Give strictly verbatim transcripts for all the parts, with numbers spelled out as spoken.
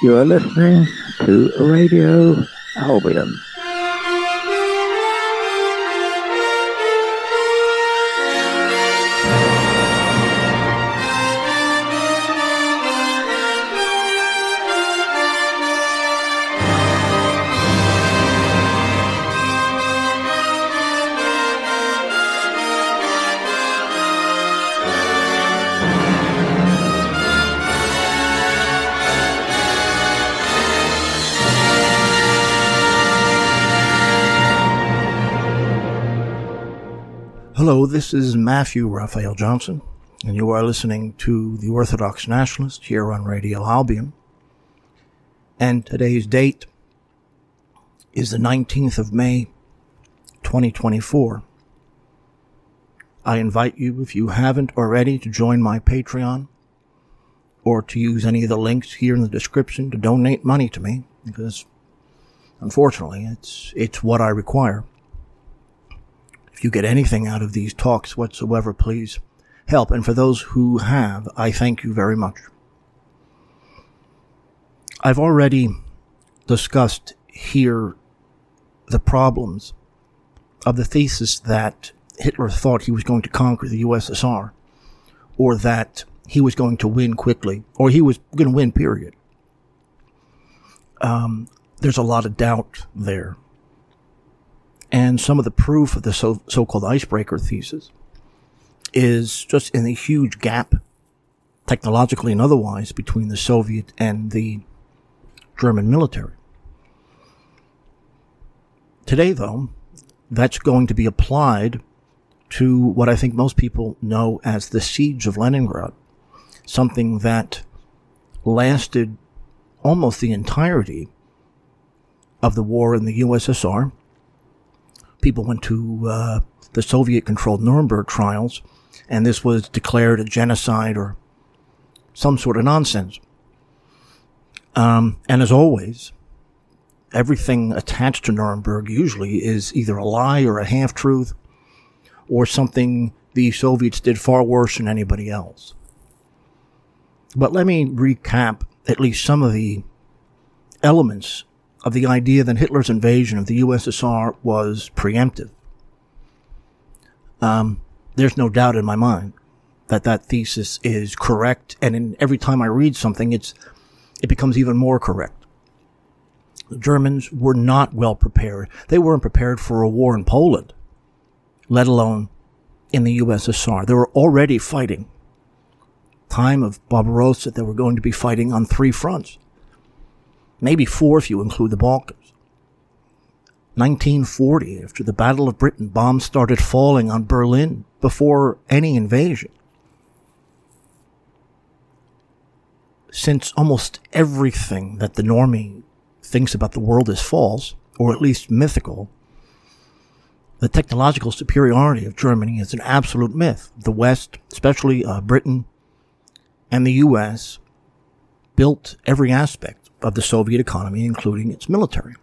You are listening to Radio Albion. Hello, this is Matthew Raphael Johnson, and you are listening to The Orthodox Nationalist here on Radio Albion. And today's date is the nineteenth of May, twenty twenty-four. I invite you, if you haven't already, to join my Patreon or to use any of the links here in the description to donate money to me, because unfortunately it's it's what I require. If you get anything out of these talks whatsoever, please help. And for those who have, I thank you very much. I've already discussed here the problems of the thesis that Hitler thought he was going to conquer the U S S R, or that he was going to win quickly, or he was going to win, period. Um, there's a lot of doubt there. And some of the proof of the so, so-called icebreaker thesis is just in the huge gap, technologically and otherwise, between the Soviet and the German military. Today, though, that's going to be applied to what I think most people know as the Siege of Leningrad, something that lasted almost the entirety of the war in the U S S R. People went to uh, the Soviet-controlled Nuremberg trials, and this was declared a genocide or some sort of nonsense. Um, and as always, everything attached to Nuremberg usually is either a lie or a half-truth, or something the Soviets did far worse than anybody else. But let me recap at least some of the elements of the idea that Hitler's invasion of the U S S R was preemptive. Um, there's no doubt in my mind that that thesis is correct, and in every time I read something, it's it becomes even more correct. The Germans were not well prepared. They weren't prepared for a war in Poland, let alone in the U S S R. They were already fighting. Time of Barbarossa, they were going to be fighting on three fronts. Maybe four if you include the Balkans. nineteen forty, after the Battle of Britain, bombs started falling on Berlin before any invasion. Since almost everything that the normie thinks about the world is false, or at least mythical, the technological superiority of Germany is an absolute myth. The West, especially uh, Britain and the U S, built every aspect of the Soviet economy, including its military.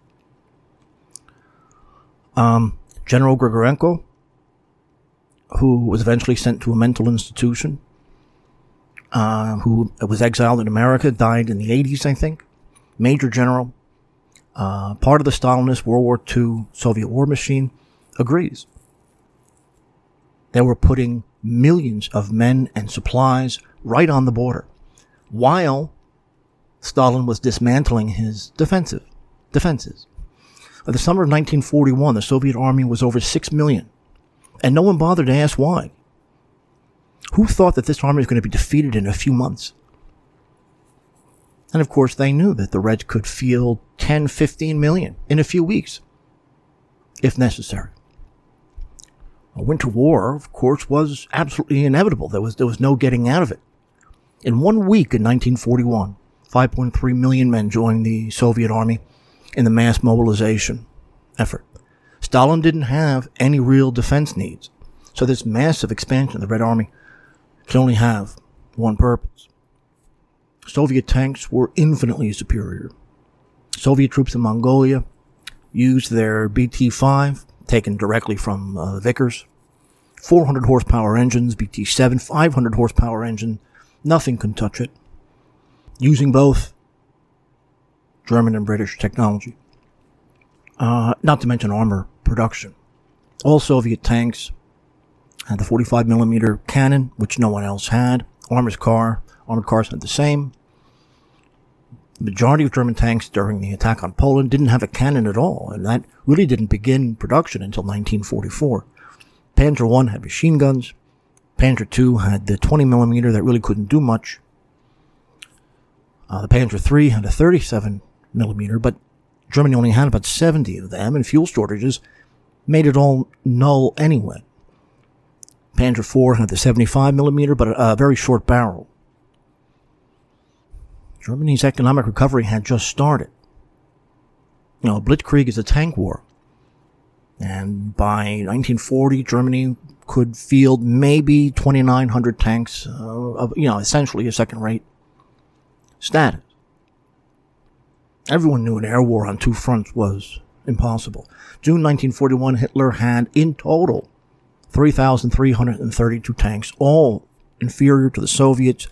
Um, General Grigorenko, who was eventually sent to a mental institution, uh, who was exiled in America, died in the eighties, I think. Major general, uh, part of the Stalinist World War Two Soviet war machine, agrees. They were putting millions of men and supplies right on the border, while Stalin was dismantling his defensive defenses. By the summer of nineteen forty-one, the Soviet army was over six million, and no one bothered to ask why. Who thought that this army was going to be defeated in a few months? And of course, they knew that the Reds could field ten, fifteen million in a few weeks, if necessary. A winter war, of course, was absolutely inevitable. There was, there was no getting out of it. In one week in nineteen forty-one, five point three million men joined the Soviet army in the mass mobilization effort. Stalin didn't have any real defense needs, so this massive expansion of the Red Army could only have one purpose. Soviet tanks were infinitely superior. Soviet troops in Mongolia used their B T five, taken directly from uh, Vickers, four hundred horsepower engines, B T seven, five hundred horsepower engine, nothing can touch it. Using both, German and British technology. Uh, not to mention armor production. All Soviet tanks had the forty-five millimeter cannon, which no one else had. Armored car, armored cars had the same. The majority of German tanks during the attack on Poland didn't have a cannon at all, and that really didn't begin production until nineteen forty-four. Panzer one had machine guns. Panzer two had the twenty millimeter that really couldn't do much. Uh, the Panzer three had a thirty-seven millimeter, but Germany only had about seventy of them, and fuel shortages made it all null anyway. Panzer four had the seventy-five millimeter, but a, a very short barrel. Germany's economic recovery had just started. You know, Blitzkrieg is a tank war. And by nineteen forty, Germany could field maybe twenty-nine hundred tanks uh, of, you know, essentially a second-rate status. Everyone knew an air war on two fronts was impossible. June nineteen forty-one, Hitler had in total three thousand three hundred thirty-two tanks, all inferior to the Soviets.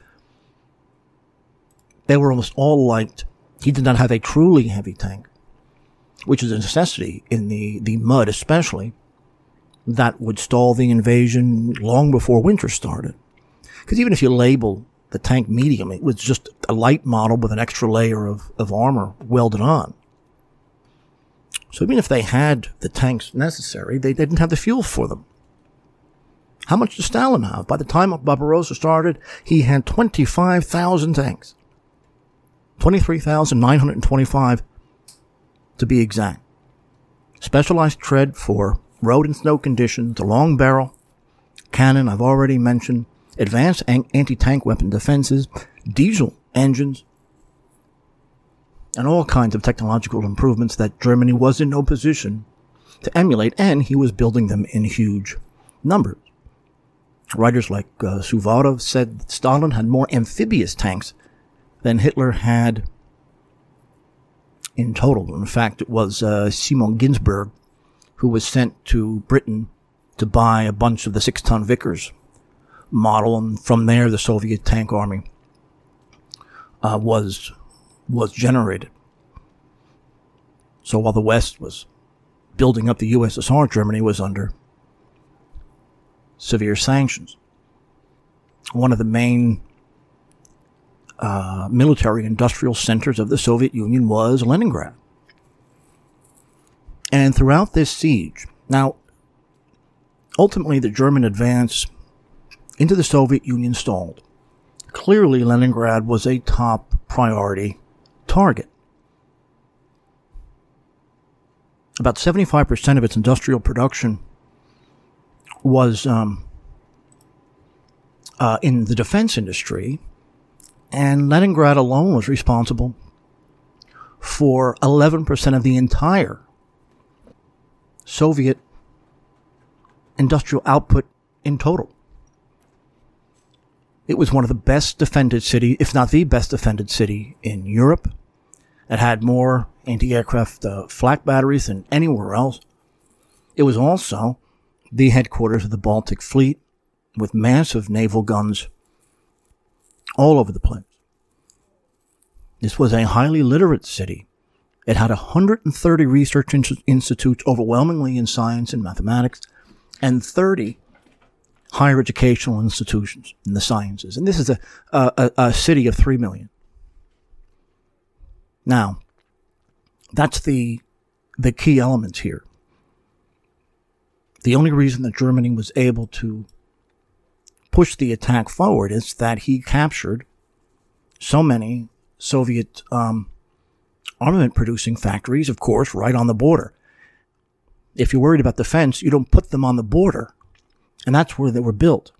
They were almost all light. He did not have a truly heavy tank, which is a necessity in the, the mud especially, that would stall the invasion long before winter started. Because even if you label the tank medium, it was just a light model with an extra layer of, of armor welded on. So even if they had the tanks necessary, they didn't have the fuel for them. How much did Stalin have? By the time Barbarossa started, he had twenty-five thousand tanks. twenty-three thousand nine hundred twenty-five to be exact. Specialized tread for road and snow conditions, the long barrel, cannon I've already mentioned, advanced anti-tank weapon defenses, diesel engines, and all kinds of technological improvements that Germany was in no position to emulate, and he was building them in huge numbers. Writers like uh, Suvorov said that Stalin had more amphibious tanks than Hitler had in total. In fact, it was uh, Simon Ginsberg who was sent to Britain to buy a bunch of the six-ton Vickers model, and from there the Soviet tank army uh, was was generated. So while the West was building up the U S S R, Germany was under severe sanctions. One of the main uh, military industrial centers of the Soviet Union was Leningrad. And throughout this siege, now, ultimately the German advance into the Soviet Union stalled. Clearly, Leningrad was a top priority target. About seventy-five percent of its industrial production was um, uh, in the defense industry, and Leningrad alone was responsible for eleven percent of the entire Soviet industrial output in total. It was one of the best defended cities, if not the best defended city in Europe. It had more anti-aircraft uh, flak batteries than anywhere else. It was also the headquarters of the Baltic Fleet, with massive naval guns all over the place. This was a highly literate city. It had one hundred thirty research in- institutes, overwhelmingly in science and mathematics, and thirty higher educational institutions in the sciences. And this is a, a, a city of three million. Now, that's the, the key element here. The only reason that Germany was able to push the attack forward is that he captured so many Soviet um, armament-producing factories, of course, right on the border. If you're worried about defense, you don't put them on the border. And that's where they were built.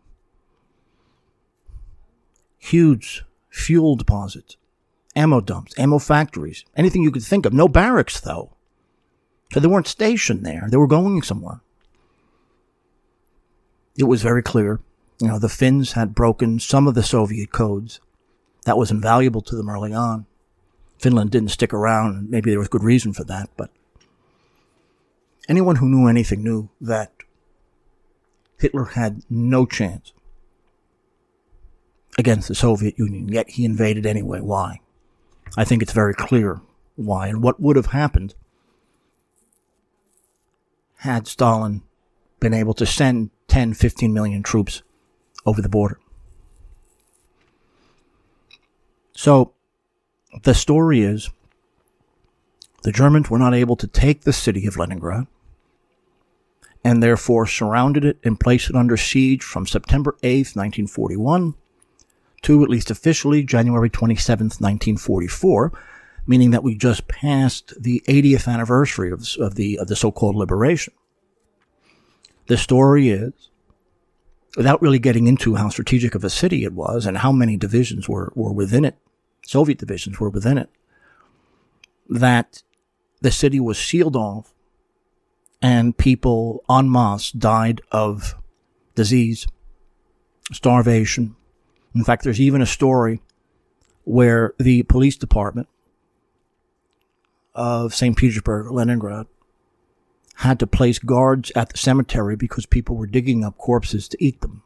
Huge fuel deposits, ammo dumps, ammo factories, anything you could think of. No barracks, though. So they weren't stationed there. They were going somewhere. It was very clear. You know, the Finns had broken some of the Soviet codes. That was invaluable to them early on. Finland didn't stick around, and maybe there was good reason for that, but anyone who knew anything knew that Hitler had no chance against the Soviet Union, yet he invaded anyway. Why? I think it's very clear why and what would have happened had Stalin been able to send ten, fifteen million troops over the border. So the story is the Germans were not able to take the city of Leningrad and therefore surrounded it and placed it under siege from September eighth, nineteen forty-one to at least officially January twenty-seventh, nineteen forty-four, meaning that we just passed the eightieth anniversary of, of the of the so-called liberation. The story is, without really getting into how strategic of a city it was and how many divisions were, were within it, Soviet divisions were within it, that the city was sealed off and people en masse died of disease, starvation. In fact, there's even a story where the police department of Saint Petersburg, Leningrad, had to place guards at the cemetery because people were digging up corpses to eat them.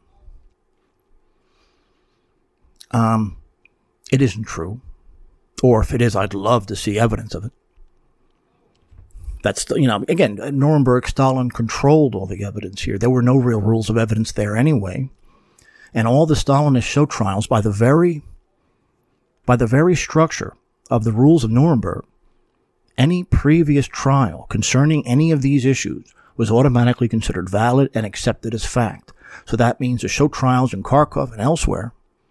Um, it isn't true. Or if it is, I'd love to see evidence of it. That's, you know, again, Nuremberg, Stalin controlled all the evidence here. There were no real rules of evidence there anyway. And all the Stalinist show trials, by the very, by the very structure of the rules of Nuremberg, any previous trial concerning any of these issues was automatically considered valid and accepted as fact. So that means the show trials in Kharkov and elsewhere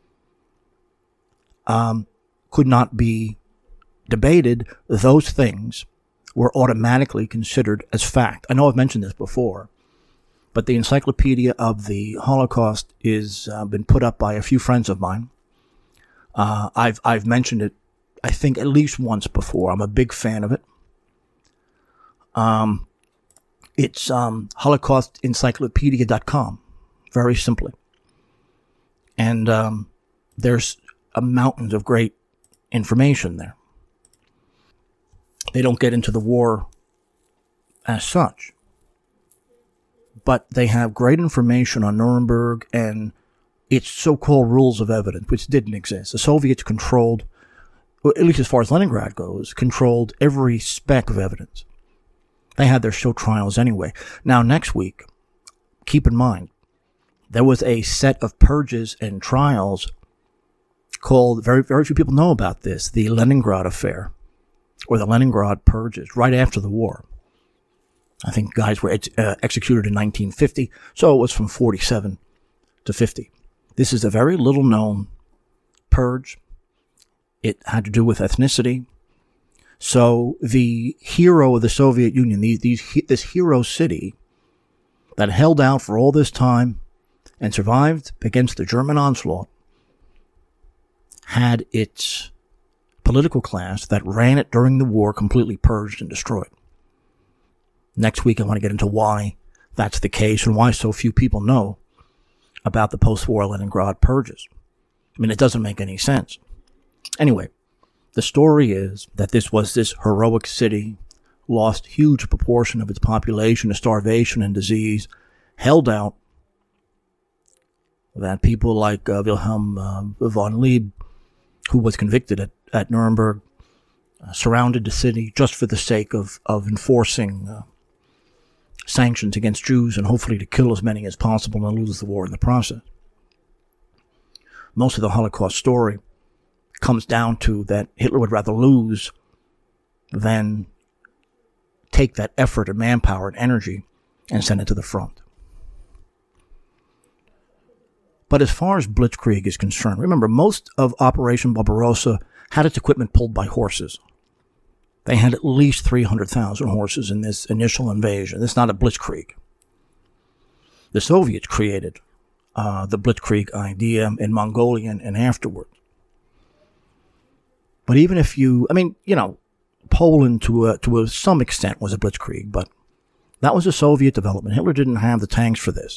um, could not be debated. Those things were automatically considered as fact. I know I've mentioned this before, but the Encyclopedia of the Holocaust is uh, been put up by a few friends of mine. Uh, I've I've mentioned it, I think, at least once before. I'm a big fan of it. Um, it's um, holocaust encyclopedia dot com, very simply. And um, there's a mountain of great information there. They don't get into the war as such, but they have great information on Nuremberg and its so-called rules of evidence, which didn't exist. The Soviets controlled, at least as far as Leningrad goes, controlled every speck of evidence. They had their show trials anyway. Now, next week, keep in mind, there was a set of purges and trials called, very, very few people know about this, the Leningrad Affair, or the Leningrad Purges, right after the war. I think guys were ex- uh, executed in nineteen fifty, so it was from forty-seven to fifty. This is a very little known purge. It had to do with ethnicity. So the hero of the Soviet Union, these, these, this hero city that held out for all this time and survived against the German onslaught, had its political class that ran it during the war completely purged and destroyed. Next week, I want to get into why that's the case and why so few people know about the post-war Leningrad purges. I mean, it doesn't make any sense. Anyway, the story is that this was this heroic city, lost huge proportion of its population to starvation and disease, held out, that people like uh, Wilhelm uh, von Lieb, who was convicted at, at Nuremberg, uh, surrounded the city just for the sake of, of enforcing uh, sanctions against Jews and hopefully to kill as many as possible and lose the war in the process. Most of the Holocaust story comes down to that Hitler would rather lose than take that effort and manpower and energy and send it to the front. But as far as Blitzkrieg is concerned, remember, most of Operation Barbarossa had its equipment pulled by horses. They had at least three hundred thousand horses in this initial invasion. This is not a Blitzkrieg. The Soviets created uh, the Blitzkrieg idea in Mongolia and, and afterward. But even if you, I mean, you know, Poland to a, to a, some extent was a Blitzkrieg, but that was a Soviet development. Hitler didn't have the tanks for this.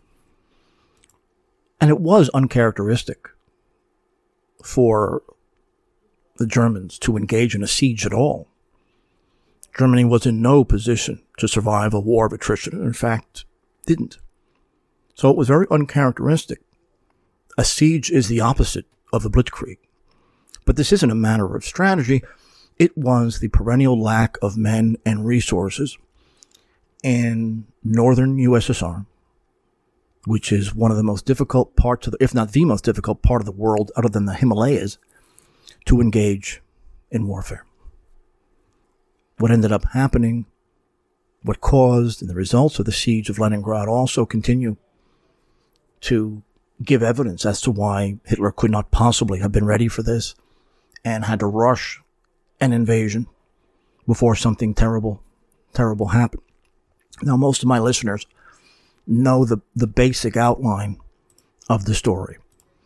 And it was uncharacteristic for the Germans to engage in a siege at all. Germany was in no position to survive a war of attrition, and in fact, didn't. So it was very uncharacteristic. A siege is the opposite of a Blitzkrieg. But this isn't a matter of strategy. It was the perennial lack of men and resources in northern U S S R, which is one of the most difficult parts of the, if not the most difficult part of the world other than the Himalayas, to engage in warfare. What ended up happening, what caused, and the results of the siege of Leningrad also continue to give evidence as to why Hitler could not possibly have been ready for this and had to rush an invasion before something terrible, terrible happened. Now, most of my listeners know the, the basic outline of the story.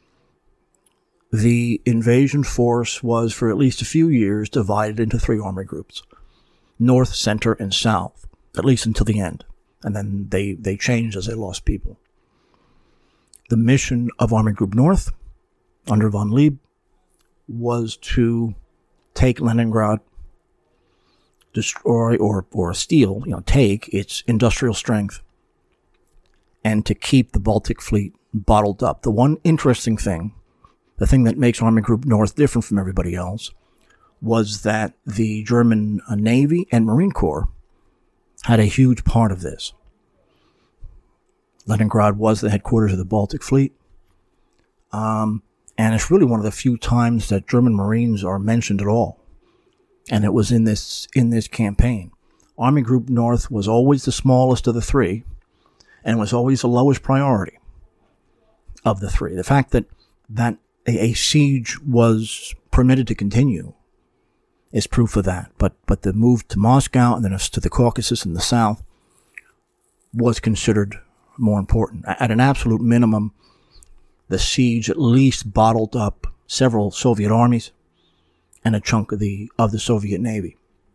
The invasion force was, for at least a few years, divided into three army groups: North, Center, and South, at least until the end. And then they, they changed as they lost people. The mission of Army Group North, under von Lieb, was to take Leningrad, destroy or, or steal, you know, take its industrial strength, and to keep the Baltic Fleet bottled up. The one interesting thing, the thing that makes Army Group North different from everybody else, was that the German uh, Navy and Marine Corps had a huge part of this. Leningrad was the headquarters of the Baltic Fleet. Um, and it's really one of the few times that German Marines are mentioned at all. And it was in this, in this campaign. Army Group North was always the smallest of the three and was always the lowest priority of the three. The fact that, that a, a siege was permitted to continue is proof of that. But, but the move to Moscow and then to the Caucasus in the south was considered more important. At an absolute minimum, the siege at least bottled up several Soviet armies and a chunk of the of the Soviet Navy.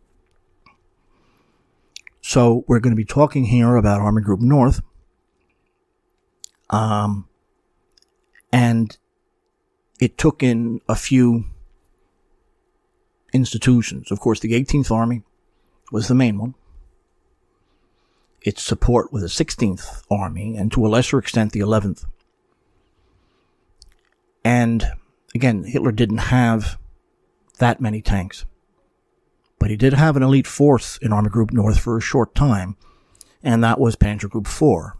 So we're going to be talking here about Army Group North, um, and it took in a few institutions. Of course, the eighteenth Army was the main one. Its support was the sixteenth Army, and to a lesser extent, the eleventh. And again, Hitler didn't have that many tanks. But he did have an elite force in Army Group North for a short time, and that was Panzer Group four.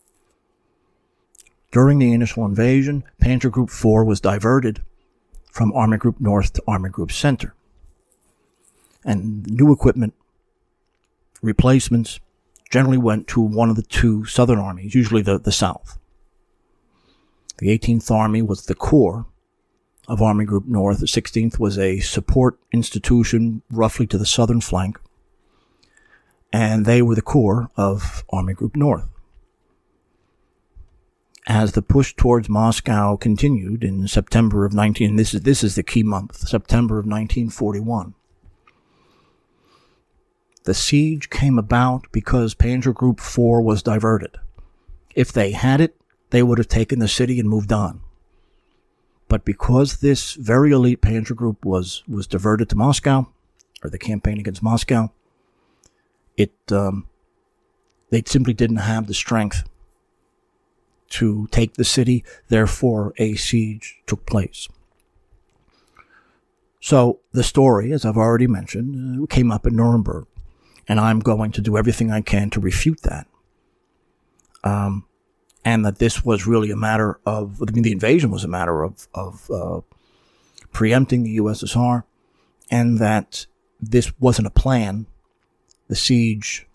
During the initial invasion, Panzer Group four was diverted from Army Group North to Army Group Center. And new equipment, replacements, generally went to one of the two southern armies, usually the, the south. The eighteenth Army was the core of Army Group North. The sixteenth was a support institution roughly to the southern flank, and they were the core of Army Group North. As the push towards Moscow continued in September of nineteen, this is this is the key month, September of nineteen forty-one. The siege came about because Panzer Group four was diverted. If they had it, they would have taken the city and moved on. But because this very elite Panzer Group was, was diverted to Moscow, or the campaign against Moscow, it um, they simply didn't have the strength to take the city. Therefore, a siege took place. So the story, as I've already mentioned, uh, came up in Nuremberg, and I'm going to do everything I can to refute that. Um, and that this was really a matter of, I mean, the invasion was a matter of, of uh, preempting the U S S R, and that this wasn't a plan. The siege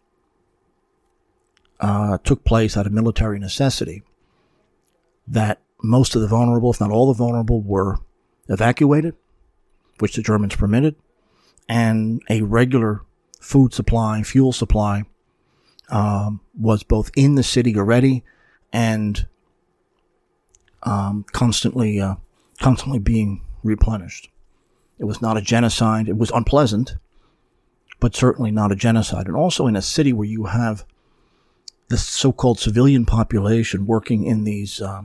uh, took place out of military necessity, that most of the vulnerable, if not all the vulnerable, were evacuated, which the Germans permitted, and a regular food supply, fuel supply, um, was both in the city already and um, constantly, uh, constantly being replenished. It was not a genocide. It was unpleasant, but certainly not a genocide. And also in a city where you have the so-called civilian population working in these, uh,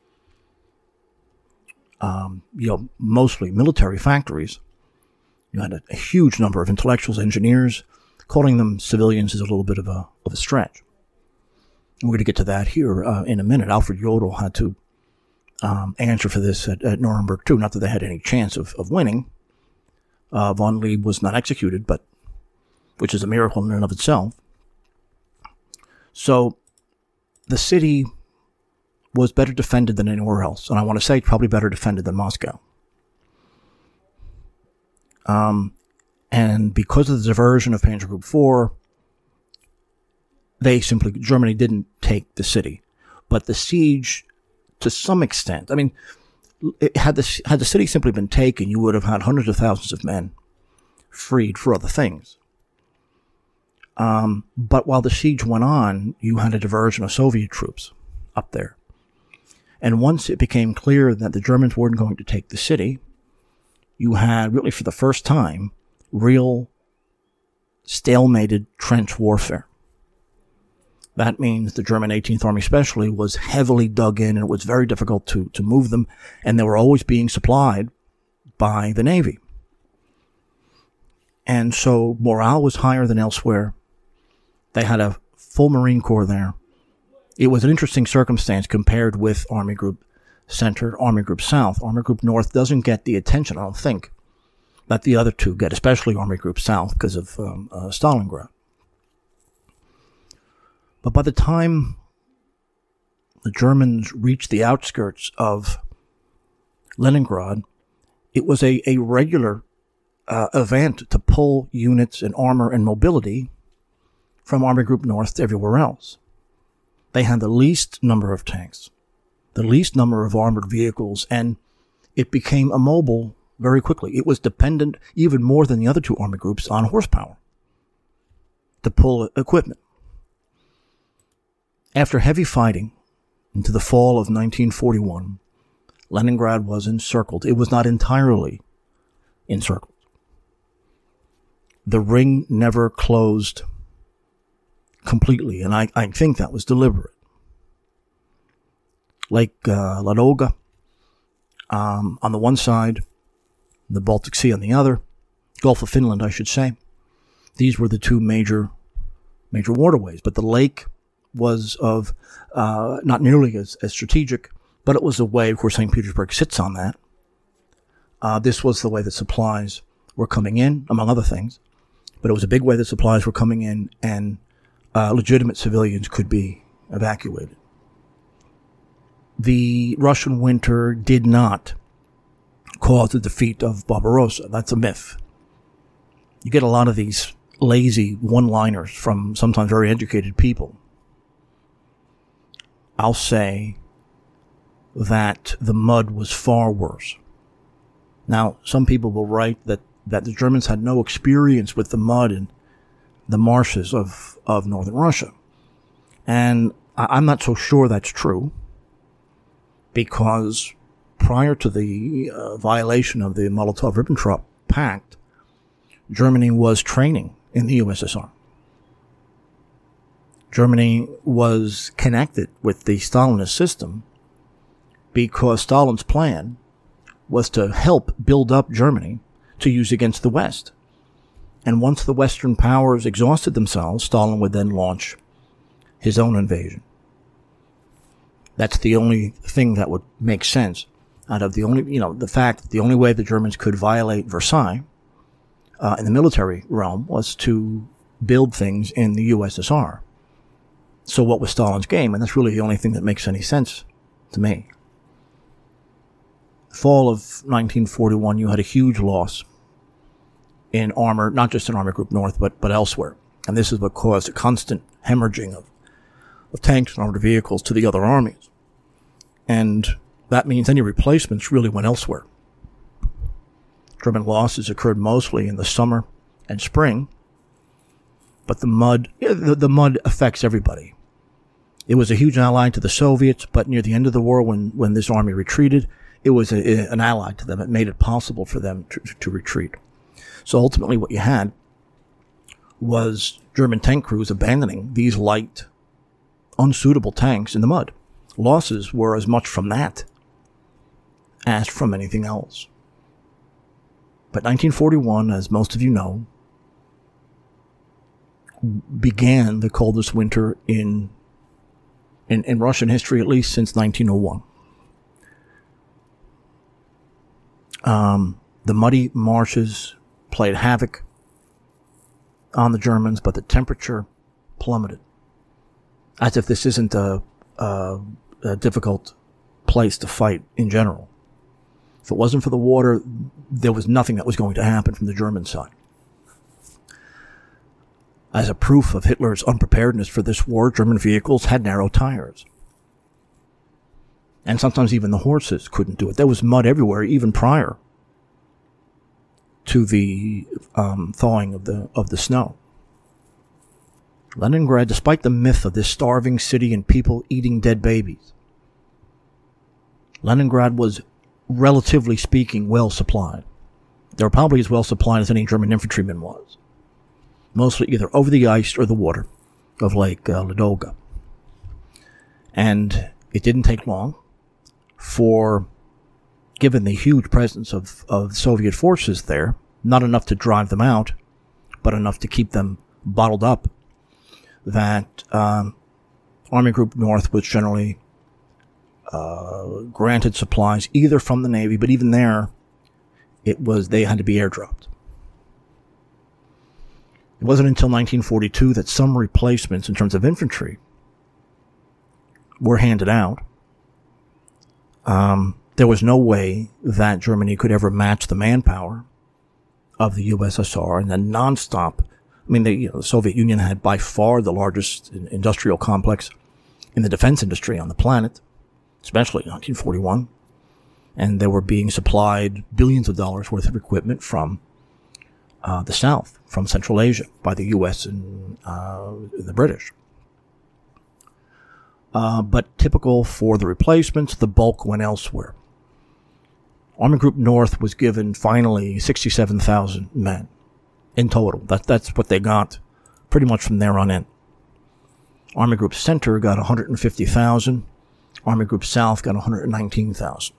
um, you know, mostly military factories. You had a, a huge number of intellectuals, engineers. Calling them civilians is a little bit of a of a stretch. We're going to get to that here uh, in a minute. Alfred Jodl had to um, answer for this at, at Nuremberg too. Not that they had any chance of, of winning, Uh, von Lee was not executed, but which is a miracle in and of itself. So the city was better defended than anywhere else, and I want to say probably better defended than Moscow. Um, and because of the diversion of Panzer Group four, they simply, Germany didn't take the city. But the siege, to some extent, I mean, it, had, the, had the city simply been taken, you would have had hundreds of thousands of men freed for other things. Um, but while the siege went on, you had a diversion of Soviet troops up there. And once it became clear that the Germans weren't going to take the city, you had, really for the first time, real stalemated trench warfare. That means the German eighteenth Army especially was heavily dug in, and it was very difficult to, to move them, and they were always being supplied by the Navy. And so morale was higher than elsewhere. They had a full Marine Corps there. It was an interesting circumstance compared with Army Group Center, Army Group South. Army Group North doesn't get the attention, I don't think, that the other two get, especially Army Group South because of um, uh, Stalingrad. But by the time the Germans reached the outskirts of Leningrad, it was a, a regular uh, event to pull units and armor and mobility from Army Group North to everywhere else. They had the least number of tanks, the least number of armored vehicles, and it became immobile very quickly. It was dependent, even more than the other two army groups, on horsepower to pull equipment. After heavy fighting into the fall of nineteen forty-one, Leningrad was encircled. It was not entirely encircled. The ring never closed completely, and I, I think that was deliberate. Lake uh, Ladoga um, on the one side, the Baltic Sea on the other, Gulf of Finland, I should say. These were the two major major waterways, but the lake was of uh, not nearly as, as strategic, but it was a way, of course, Saint Petersburg sits on that. Uh, this was the way that supplies were coming in, among other things, but it was a big way that supplies were coming in, and uh, legitimate civilians could be evacuated. The Russian winter did not cause the defeat of Barbarossa. That's a myth. You get a lot of these lazy one-liners from sometimes very educated people. I'll say that the mud was far worse. Now, some people will write that, that the Germans had no experience with the mud in the marshes of, of northern Russia. And I, I'm not so sure that's true, because prior to the uh, violation of the Molotov-Ribbentrop Pact, Germany was training in the U S S R. Germany was connected with the Stalinist system because Stalin's plan was to help build up Germany to use against the West. And once the Western powers exhausted themselves, Stalin would then launch his own invasion. That's the only thing that would make sense out of the only, you know, the fact that the only way the Germans could violate Versailles uh, in the military realm was to build things in the U S S R. So what was Stalin's game? And that's really the only thing that makes any sense to me. Fall of nineteen forty-one, you had a huge loss in armor, not just in Army Group North, but, but elsewhere. And this is what caused a constant hemorrhaging of, of tanks and armored vehicles to the other armies. And that means any replacements really went elsewhere. German losses occurred mostly in the summer and spring, but the mud, the, the mud affects everybody. It was a huge ally to the Soviets, but near the end of the war, when, when this army retreated, it was a, an ally to them. It made it possible for them to, to retreat. So ultimately what you had was German tank crews abandoning these light, unsuitable tanks in the mud. Losses were as much from that as from anything else. But nineteen forty-one, as most of you know, began the coldest winter in, in, in Russian history, at least since nineteen oh one. Um, the muddy marshes played havoc on the Germans, but the temperature plummeted. As if this isn't a, a, a difficult place to fight in general. If it wasn't for the water, there was nothing that was going to happen from the German side. As a proof of Hitler's unpreparedness for this war, German vehicles had narrow tires. And sometimes even the horses couldn't do it. There was mud everywhere, even prior to the um, thawing of the of the snow. Leningrad, despite the myth of this starving city and people eating dead babies, Leningrad was, relatively speaking, well supplied. They were probably as well supplied as any German infantryman was. Mostly either over the ice or the water of Lake uh, Ladoga. And it didn't take long for, given the huge presence of, of Soviet forces there, not enough to drive them out, but enough to keep them bottled up, that um, Army Group North was generally uh, granted supplies either from the Navy, but even there, it was they had to be airdropped. It wasn't until nineteen forty-two that some replacements in terms of infantry were handed out. Um, there was no way that Germany could ever match the manpower of the U S S R, and then nonstop. I mean, the, you know, the Soviet Union had by far the largest industrial complex in the defense industry on the planet, especially in nineteen forty-one. And they were being supplied billions of dollars worth of equipment from uh, the South, from Central Asia, by the U S and uh, the British. Uh, but typical for the replacements, the bulk went elsewhere. Army Group North was given finally sixty-seven thousand men in total. That, that's what they got pretty much from there on in. Army Group Center got one hundred fifty thousand. Army Group South got one hundred nineteen thousand.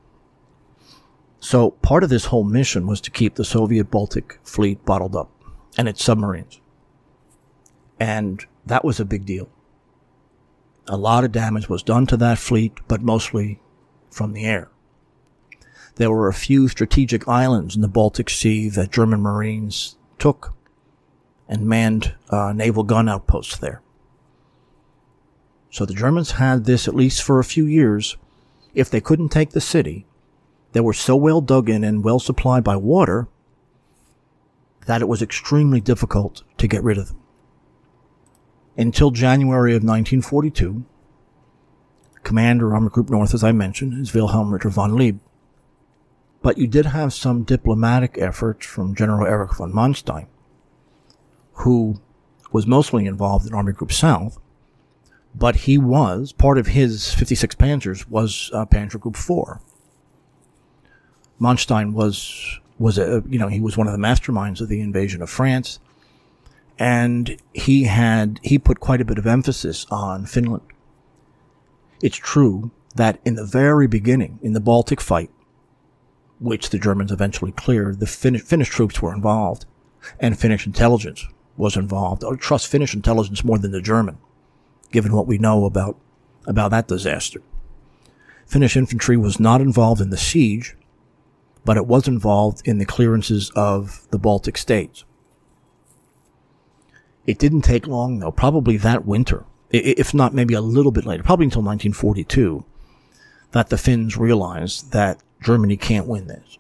So part of this whole mission was to keep the Soviet Baltic fleet bottled up and its submarines. And that was a big deal. A lot of damage was done to that fleet, but mostly from the air. There were a few strategic islands in the Baltic Sea that German Marines took and manned uh, naval gun outposts there. So the Germans had this at least for a few years. If they couldn't take the city, they were so well dug in and well supplied by water that it was extremely difficult to get rid of them. Until January of nineteen forty-two, Commander Army Group North, as I mentioned, is Wilhelm Ritter von Lieb. But you did have some diplomatic efforts from General Erich von Manstein, who was mostly involved in Army Group South, but he was, part of his fifty-six Panzers was uh, Panzer Group four. Manstein was, was a, you know, he was one of the masterminds of the invasion of France, and he had, he put quite a bit of emphasis on Finland. It's true that in the very beginning, in the Baltic fight, which the Germans eventually cleared, the Finnish, Finnish troops were involved, and Finnish intelligence was involved. I trust Finnish intelligence more than the German, given what we know about, about that disaster. Finnish infantry was not involved in the siege, but it was involved in the clearances of the Baltic states. It didn't take long, though, probably that winter, if not maybe a little bit later, probably until nineteen forty-two, that the Finns realized that Germany can't win this.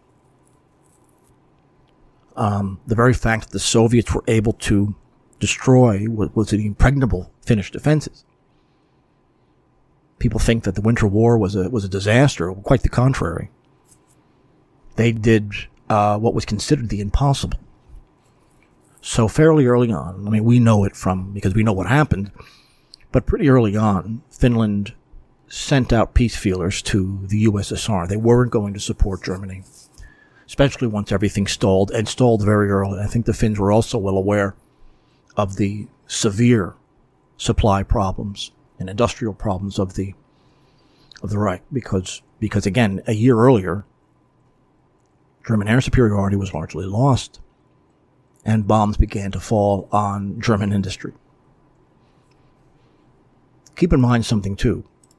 Um, the very fact that the Soviets were able to destroy what was the impregnable Finnish defenses. People think that the Winter War was a was a disaster. Quite the contrary. They did uh, what was considered the impossible. So fairly early on, I mean, we know it from, because we know what happened, but pretty early on, Finland sent out peace feelers to the U S S R. They weren't going to support Germany, especially once everything stalled, and stalled very early. I think the Finns were also well aware of the severe supply problems and industrial problems of the of the Reich, because, because again, a year earlier, German air superiority was largely lost, and bombs began to fall on German industry. Keep in mind something, too.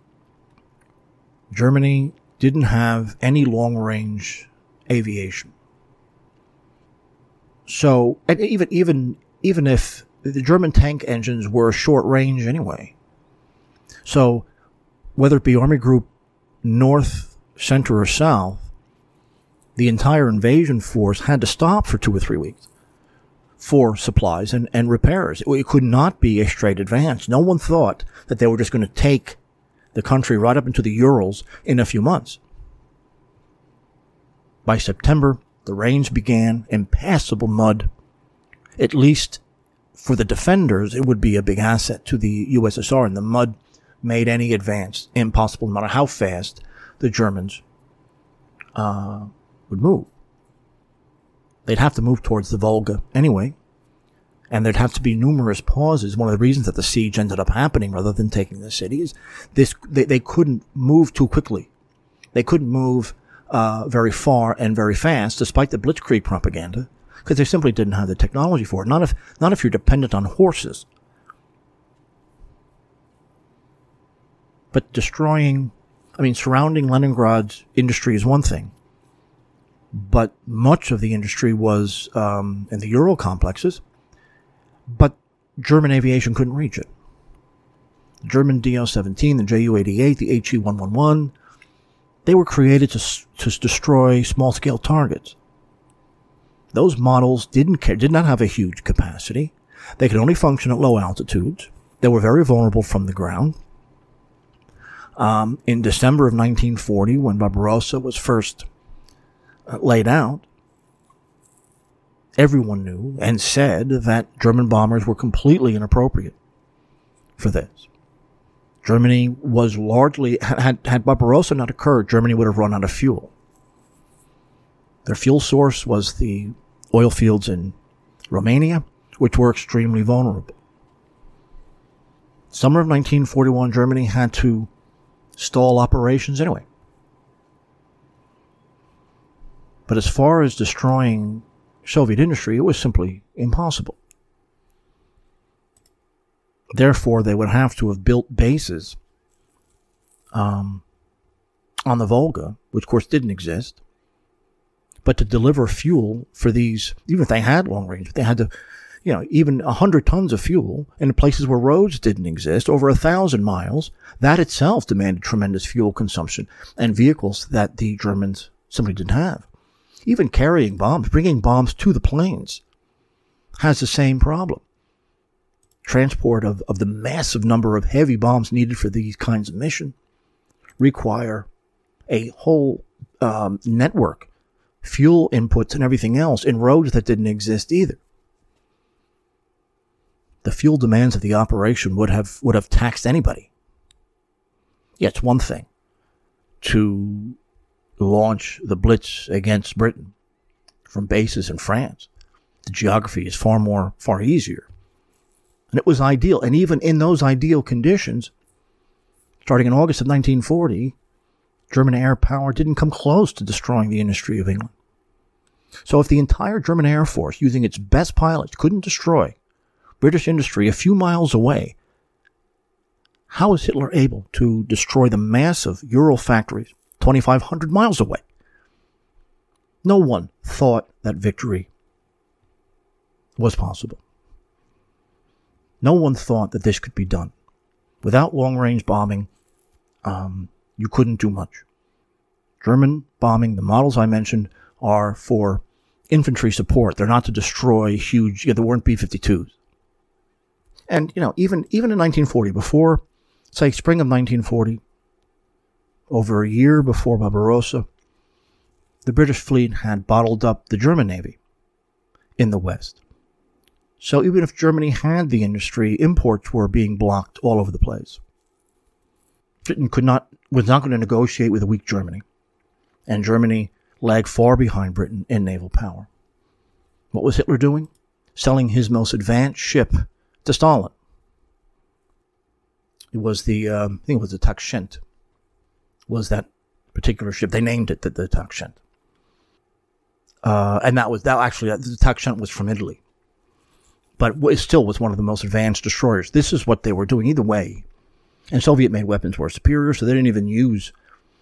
Germany didn't have any long-range aviation. So, and even even even if the German tank engines were short range anyway, so whether it be Army Group North, Center, or South, the entire invasion force had to stop for two or three weeks for supplies and, and repairs. It, it could not be a straight advance. No one thought that they were just going to take the country right up into the Urals in a few months. By September, the rains began, impassable mud. At least for the defenders, it would be a big asset to the U S S R, and the mud made any advance impossible, no matter how fast the Germans uh, would move. They'd have to move towards the Volga anyway, and there'd have to be numerous pauses. One of the reasons that the siege ended up happening rather than taking the city is this, they, they couldn't move too quickly. They couldn't move uh, very far and very fast, despite the blitzkrieg propaganda, because they simply didn't have the technology for it. Not if, not if you're dependent on horses. But destroying, I mean, surrounding Leningrad's industry is one thing. But much of the industry was um, in the Ural complexes, but German aviation couldn't reach it. The German D L seventeen, the Ju eighty-eight, the He one eleven, they were created to to destroy small-scale targets. Those models didn't care, did not have a huge capacity. They could only function at low altitudes. They were very vulnerable from the ground. Um, in December of nineteen forty, when Barbarossa was first laid out, everyone knew and said that German bombers were completely inappropriate for this. Germany was largely, had, had Barbarossa not occurred, Germany would have run out of fuel. Their fuel source was the oil fields in Romania, which were extremely vulnerable. Summer of nineteen forty-one, Germany had to stall operations anyway. But as far as destroying Soviet industry, it was simply impossible. Therefore, they would have to have built bases um, on the Volga, which of course didn't exist. But to deliver fuel for these, even if they had long range, they had to, you know, even a hundred tons of fuel in places where roads didn't exist, over a thousand miles, that itself demanded tremendous fuel consumption and vehicles that the Germans simply didn't have. Even carrying bombs, bringing bombs to the planes, has the same problem. Transport of, of the massive number of heavy bombs needed for these kinds of mission require a whole um, network, fuel inputs and everything else in roads that didn't exist either. The fuel demands of the operation would have would have taxed anybody. Yeah, it's one thing to launch the Blitz against Britain from bases in France. The geography is far more, far easier. And it was ideal. And even in those ideal conditions, starting in August of nineteen forty, German air power didn't come close to destroying the industry of England. So if the entire German Air Force, using its best pilots, couldn't destroy British industry a few miles away, how was Hitler able to destroy the massive Ural factories twenty-five hundred miles away? No one thought that victory was possible. No one thought that this could be done. Without long-range bombing, um, you couldn't do much. German bombing, the models I mentioned, are for infantry support. They're not to destroy huge, yeah, there weren't B fifty-twos. And, you know, even, even in nineteen forty, before, say, spring of nineteen forty, over a year before Barbarossa, the British fleet had bottled up the German Navy in the West. So even if Germany had the industry, imports were being blocked all over the place. Britain could not, was not going to negotiate with a weak Germany. And Germany lagged far behind Britain in naval power. What was Hitler doing? Selling his most advanced ship to Stalin. It was the, um, I think it was the Tachkent, was that particular ship. They named it the, the Tachkent. Uh, and that was, that actually, the Tachkent was from Italy. But it still was one of the most advanced destroyers. This is what they were doing either way. And Soviet-made weapons were superior, so they didn't even use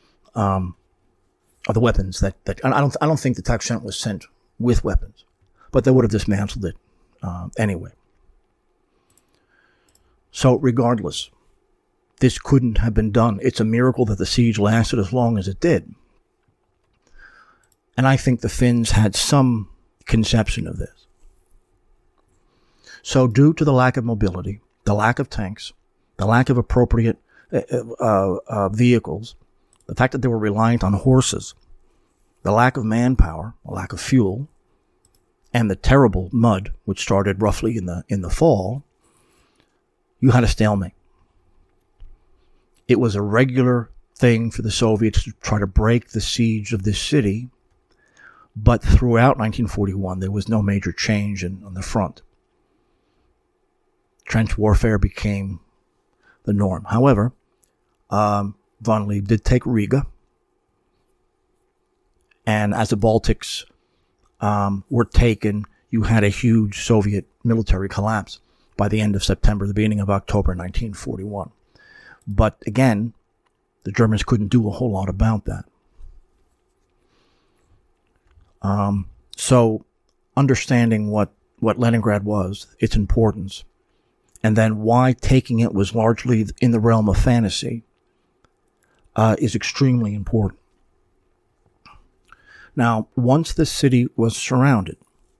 um, the weapons that, that I don't I don't think the Tachkent was sent with weapons. but they would have dismantled it uh, anyway. So regardless, this couldn't have been done. It's a miracle that the siege lasted as long as it did. And I think the Finns had some conception of this. So due to the lack of mobility, the lack of tanks, the lack of appropriate uh, uh, uh, vehicles, the fact that they were reliant on horses, the lack of manpower, the lack of fuel, and the terrible mud, which started roughly in the in the fall, you had a stalemate. It was a regular thing for the Soviets to try to break the siege of this city, but throughout nineteen forty-one, there was no major change in, on the front. Trench warfare became the norm. However, um, von Lieb did take Riga, and as the Baltics um, were taken, you had a huge Soviet military collapse by the end of September, the beginning of October nineteen forty-one. But again, the Germans couldn't do a whole lot about that. Um, so understanding what, what Leningrad was, its importance, and then why taking it was largely in the realm of fantasy, uh, is extremely important. Now, once the city was surrounded,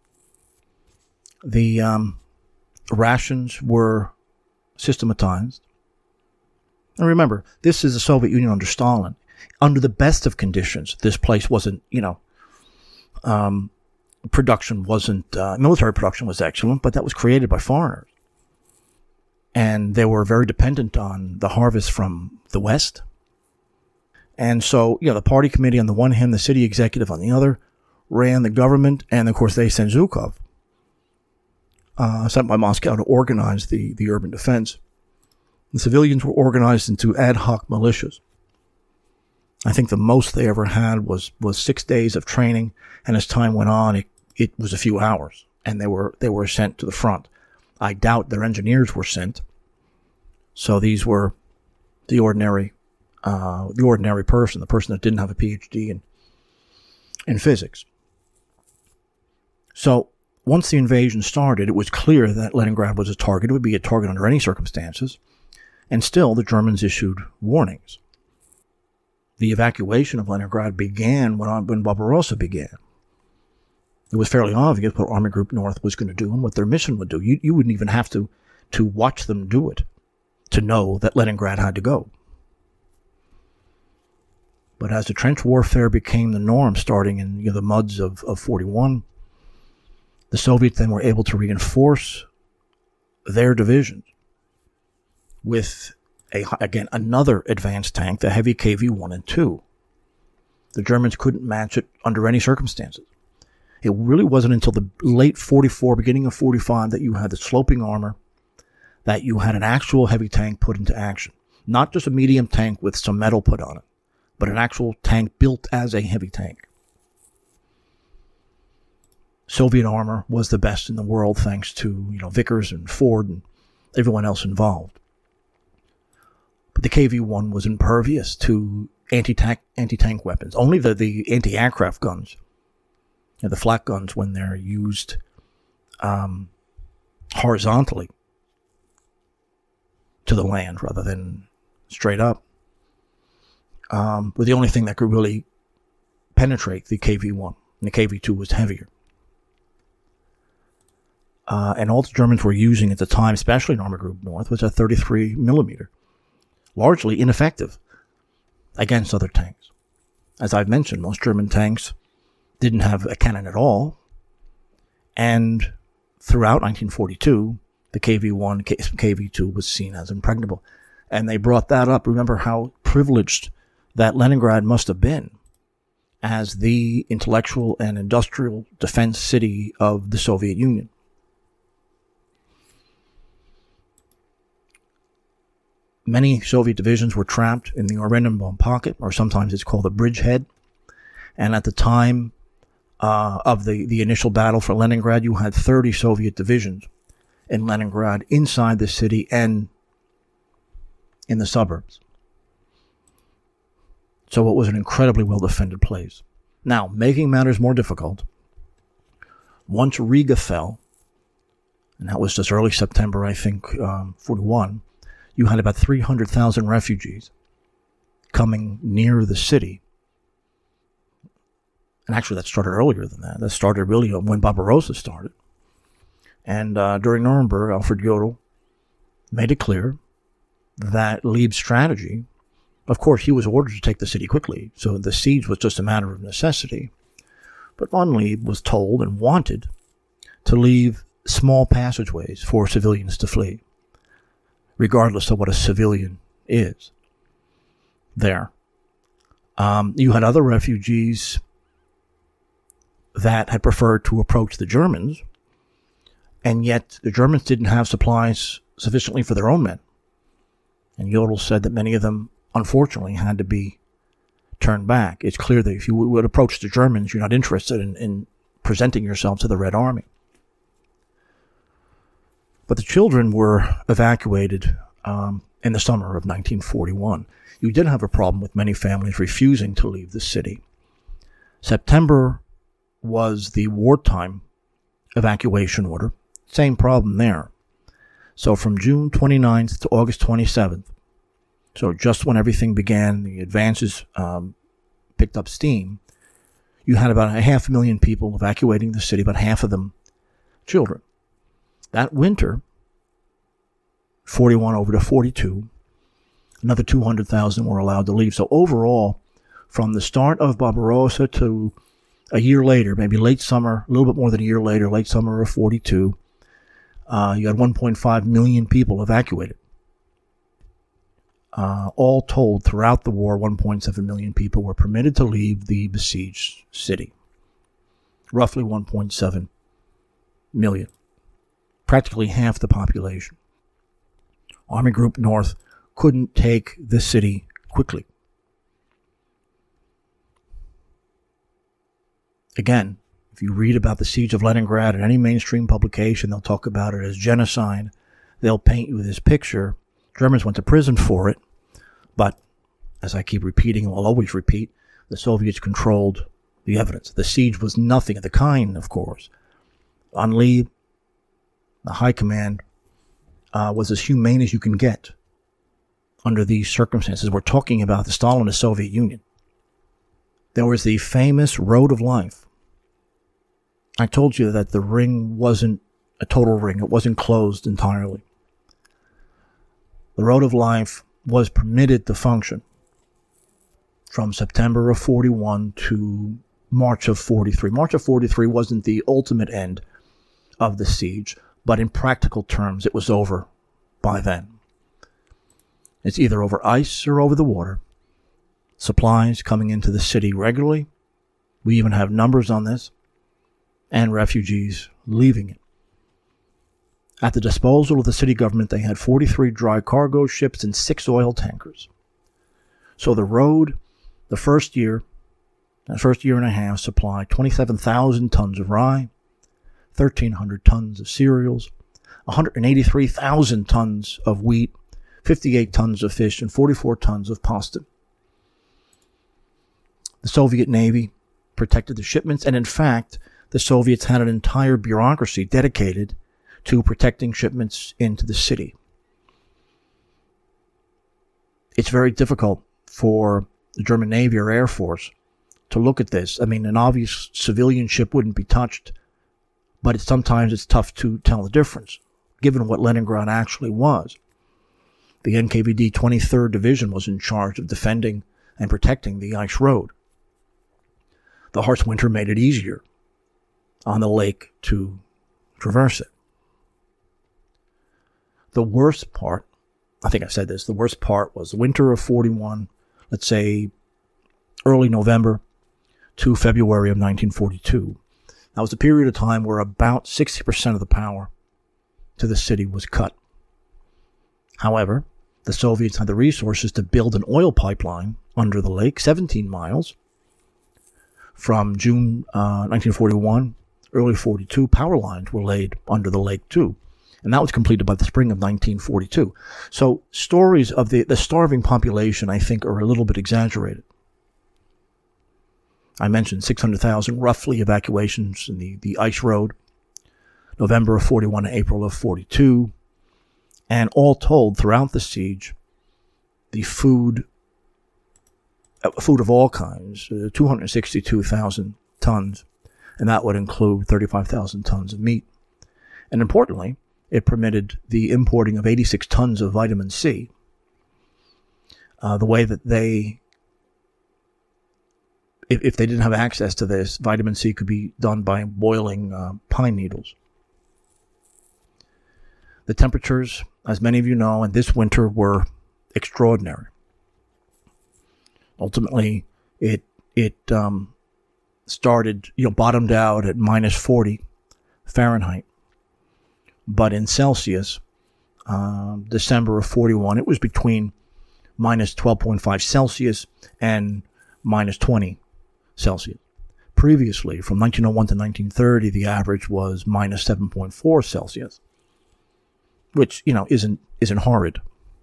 the um, rations were systematized. And remember, this is the Soviet Union under Stalin. Under the best of conditions, this place wasn't, you know, um, production wasn't, uh, military production was excellent, but that was created by foreigners. And they were very dependent on the harvest from the West. And so, you know, the party committee on the one hand, the city executive on the other, ran the government, and of course they sent Zhukov, uh, sent by Moscow to organize the, the urban defense. The civilians were organized into ad hoc militias. I think the most they ever had was, was six days of training, and as time went on, it, it was a few hours, and they were they were sent to the front. I doubt their engineers were sent. So these were the ordinary, uh, the ordinary person, the person that didn't have a P H D in in physics. So once the invasion started, it was clear that Leningrad was a target. It would be a target under any circumstances. And still, the Germans issued warnings. The evacuation of Leningrad began when, when Barbarossa began. It was fairly obvious what Army Group North was going to do and what their mission would do. You, you wouldn't even have to, to watch them do it to know that Leningrad had to go. But as the trench warfare became the norm starting in you know, the muds of, of forty-one, the Soviets then were able to reinforce their divisions with, a again, another advanced tank, the heavy K V one and two. The Germans couldn't match it under any circumstances. It really wasn't until the late forty-four, beginning of forty-five, that you had the sloping armor, that you had an actual heavy tank put into action. Not just a medium tank with some metal put on it, but an actual tank built as a heavy tank. Soviet armor was the best in the world thanks to, you know, Vickers and Ford and everyone else involved. But the K V one was impervious to anti-tank, anti-tank weapons. Only the, the anti-aircraft guns, you know, the flak guns, when they're used um, horizontally to the land rather than straight up, um, were the only thing that could really penetrate the K V one. And the K V two was heavier. Uh, and all the Germans were using at the time, especially in Army Group North, was a thirty-three millimeter. Largely ineffective against other tanks. As I've mentioned, most German tanks didn't have a cannon at all. And throughout nineteen forty-two, the K V one, K V two was seen as impregnable. And they brought that up. Remember how privileged that Leningrad must have been as the intellectual and industrial defense city of the Soviet Union. Many Soviet divisions were trapped in the Oranienbaum pocket, or sometimes it's called the bridgehead. And at the time uh, of the, the initial battle for Leningrad, you had thirty Soviet divisions in Leningrad, inside the city and in the suburbs. So it was an incredibly well-defended place. Now, making matters more difficult, Once Riga fell, and that was just early September, I think, um, forty-one, you had about three hundred thousand refugees coming near the city. And actually, that started earlier than that. That started really when Barbarossa started. And uh, during Nuremberg, Alfred Jodl made it clear that Lieb's strategy, of course, he was ordered to take the city quickly, so the siege was just a matter of necessity. But von Lieb was told and wanted to leave small passageways for civilians to flee, regardless of what a civilian is there. Um, you had other refugees that had preferred to approach the Germans, and yet the Germans didn't have supplies sufficiently for their own men. And Jodl said that many of them, unfortunately, had to be turned back. It's clear that if you would approach the Germans, you're not interested in, in presenting yourself to the Red Army. But the children were evacuated um, in the summer of nineteen forty-one. You did have a problem with many families refusing to leave the city. September was the wartime evacuation order. Same problem there. So from June twenty-ninth to August twenty-seventh, so just when everything began, the advances um, picked up steam, you had about a half a million people evacuating the city, about half of them children. That winter, forty-one over to forty-two, another two hundred thousand were allowed to leave. So overall, from the start of Barbarossa to a year later, maybe late summer, a little bit more than a year later, late summer of forty-two, uh, you had one point five million people evacuated. Uh, all told, throughout the war, one point seven million people were permitted to leave the besieged city. Roughly one point seven million. Practically half the population. Army Group North couldn't take the city quickly. Again, if you read about the siege of Leningrad in any mainstream publication, they'll talk about it as genocide. They'll paint you this picture. Germans went to prison for it, but as I keep repeating, and will always repeat, the Soviets controlled the evidence. The siege was nothing of the kind, of course. Von Lieb, the high command, uh, was as humane as you can get under these circumstances. We're talking about the Stalinist Soviet Union. There was the famous Road of Life. I told you that the ring wasn't a total ring. It wasn't closed entirely. The Road of Life was permitted to function from September of forty-one to March of forty-three. March of forty-three wasn't the ultimate end of the siege, but in practical terms, it was over by then. It's either over ice or over the water. Supplies coming into the city regularly. We even have numbers on this. And refugees leaving it. At the disposal of the city government, they had forty-three dry cargo ships and six oil tankers. So the road, the first year, the first year and a half, supplied twenty-seven thousand tons of rye, thirteen hundred tons of cereals, one hundred eighty-three thousand tons of wheat, fifty-eight tons of fish, and forty-four tons of pasta. The Soviet Navy protected the shipments, and in fact, the Soviets had an entire bureaucracy dedicated to protecting shipments into the city. It's very difficult for the German Navy or Air Force to look at this. I mean, an obvious civilian ship wouldn't be touched, but it's, sometimes it's tough to tell the difference, given what Leningrad actually was. The N K V D twenty-third Division was in charge of defending and protecting the ice road. The harsh winter made it easier on the lake to traverse it. The worst part, I think I've said this, the worst part was the winter of forty-one, let's say early November to February of nineteen forty-two. That was a period of time where about sixty percent of the power to the city was cut. However, the Soviets had the resources to build an oil pipeline under the lake, seventeen miles, from June uh, nineteen forty-one, early forty-two, power lines were laid under the lake too. And that was completed by the spring of nineteen forty-two. So stories of the, the starving population, I think, are a little bit exaggerated. I mentioned six hundred thousand roughly evacuations in the, the ice road, November of forty-one to April of forty-two. And all told, throughout the siege, the food, uh, food of all kinds, uh, two hundred sixty-two thousand tons, and that would include thirty-five thousand tons of meat. And importantly, it permitted the importing of eighty-six tons of vitamin C. Uh, the way that they, if, if they didn't have access to this, vitamin C could be done by boiling uh, pine needles. The temperatures, as many of you know, in this winter were extraordinary. Ultimately, it it um, started, you know, bottomed out at minus forty Fahrenheit. But in Celsius, uh, December of forty-one, it was between minus twelve point five Celsius and minus twenty Celsius. Previously, from nineteen oh one to nineteen thirty, the average was minus seven point four Celsius, which, you know, isn't isn't horrid.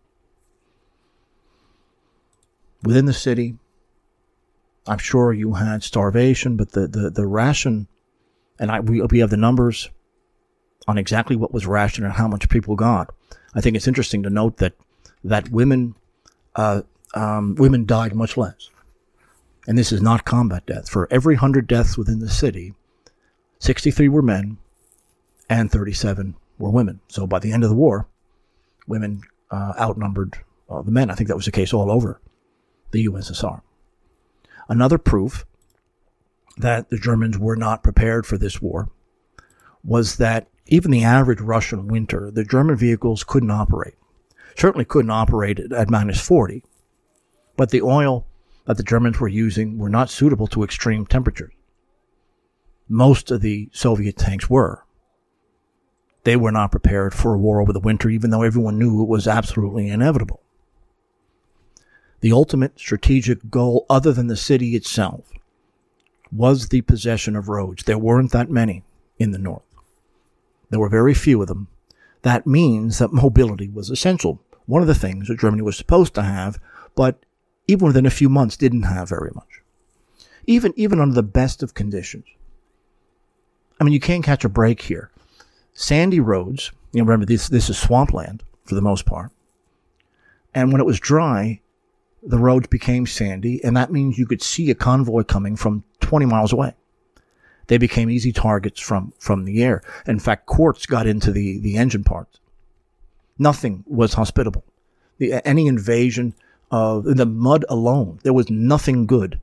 Within the city, I'm sure you had starvation, but the, the, the ration, and I we, we have the numbers on exactly what was rationed and how much people got. I think it's interesting to note that that women uh, um, women died much less. And this is not combat deaths. For every one hundred deaths within the city, sixty-three were men and thirty-seven were women. So by the end of the war, women uh, outnumbered uh, the men. I think that was the case all over the U S S R. Another proof that the Germans were not prepared for this war was that even the average Russian winter, the German vehicles couldn't operate. Certainly couldn't operate at minus forty. But the oil that the Germans were using were not suitable to extreme temperatures. Most of the Soviet tanks were. They were not prepared for a war over the winter, even though everyone knew it was absolutely inevitable. The ultimate strategic goal, other than the city itself, was the possession of roads. There weren't that many in the north. There were very few of them. That means that mobility was essential. One of the things that Germany was supposed to have, but even within a few months didn't have very much. Even, even under the best of conditions. I mean, you can't catch a break here. Sandy roads, you know, remember this, this is swampland for the most part. And when it was dry, the roads became sandy, and that means you could see a convoy coming from twenty miles away. They became easy targets from, from the air. In fact, quartz got into the, the engine parts. Nothing was hospitable. The, any invasion of the mud alone, there was nothing good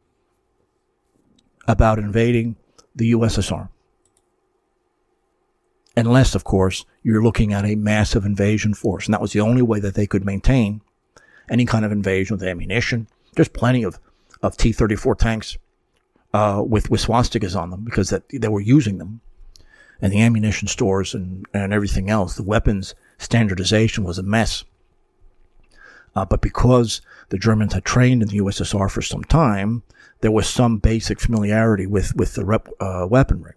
about invading the U S S R. Unless, of course, you're looking at a massive invasion force. And that was the only way that they could maintain any kind of invasion with ammunition. There's plenty of, of T thirty-four tanks uh, with, with swastikas on them because that, they were using them. And the ammunition stores and, and everything else, the weapons standardization was a mess. Uh, but because the Germans had trained in the U S S R for some time, there was some basic familiarity with, with the rep, uh, weaponry.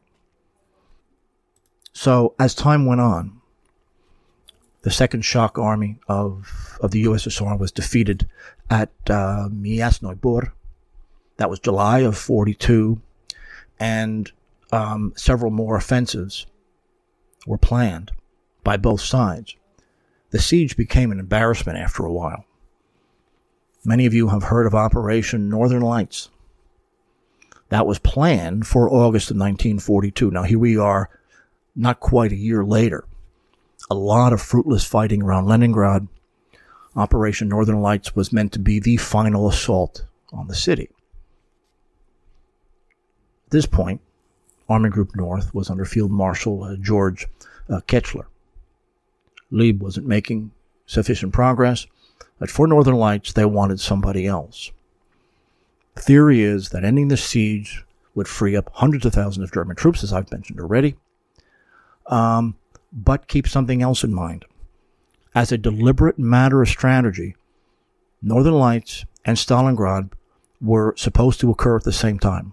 So as time went on, the Second Shock Army of, of the U S S R was defeated at uh, Myasnoye Bor. That was July of forty-two, and um, several more offensives were planned by both sides. The siege became an embarrassment after a while. Many of you have heard of Operation Northern Lights. That was planned for August of nineteen forty-two. Now here we are, not quite a year later. A lot of fruitless fighting around Leningrad. Operation Northern Lights was meant to be the final assault on the city. At this point, Army Group North was under Field Marshal uh, George uh, Ketchler. Lieb wasn't making sufficient progress, but for Northern Lights, they wanted somebody else. The theory is that ending the siege would free up hundreds of thousands of German troops, as I've mentioned already, um, but keep something else in mind. As a deliberate matter of strategy, Northern Lights and Stalingrad were supposed to occur at the same time.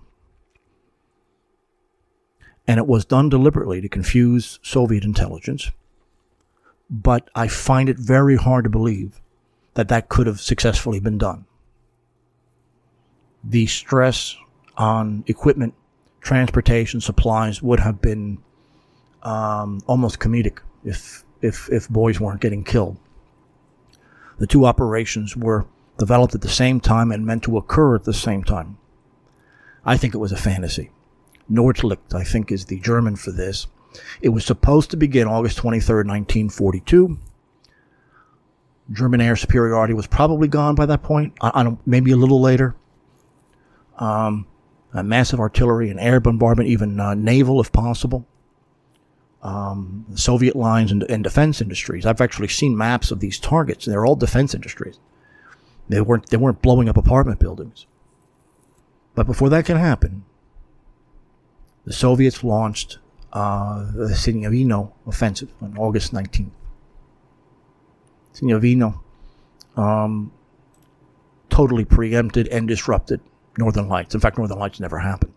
And it was done deliberately to confuse Soviet intelligence, but I find it very hard to believe that that could have successfully been done. The stress on equipment, transportation, supplies would have been um, almost comedic if, if, if boys weren't getting killed. The two operations were developed at the same time and meant to occur at the same time. I think it was a fantasy. Nordlicht, I think, is the German for this. It was supposed to begin August twenty-third, nineteen forty-two. German air superiority was probably gone by that point, I, I don't, maybe a little later. Um, uh, massive artillery and air bombardment, even uh, naval if possible. Um, Soviet lines and, and defense industries. I've actually seen maps of these targets, and they're all defense industries. They weren't, they weren't blowing up apartment buildings. But before that can happen, the Soviets launched uh, the Sinyavino offensive on August nineteenth. Sinyavino um, totally preempted and disrupted Northern Lights. In fact, Northern Lights never happened.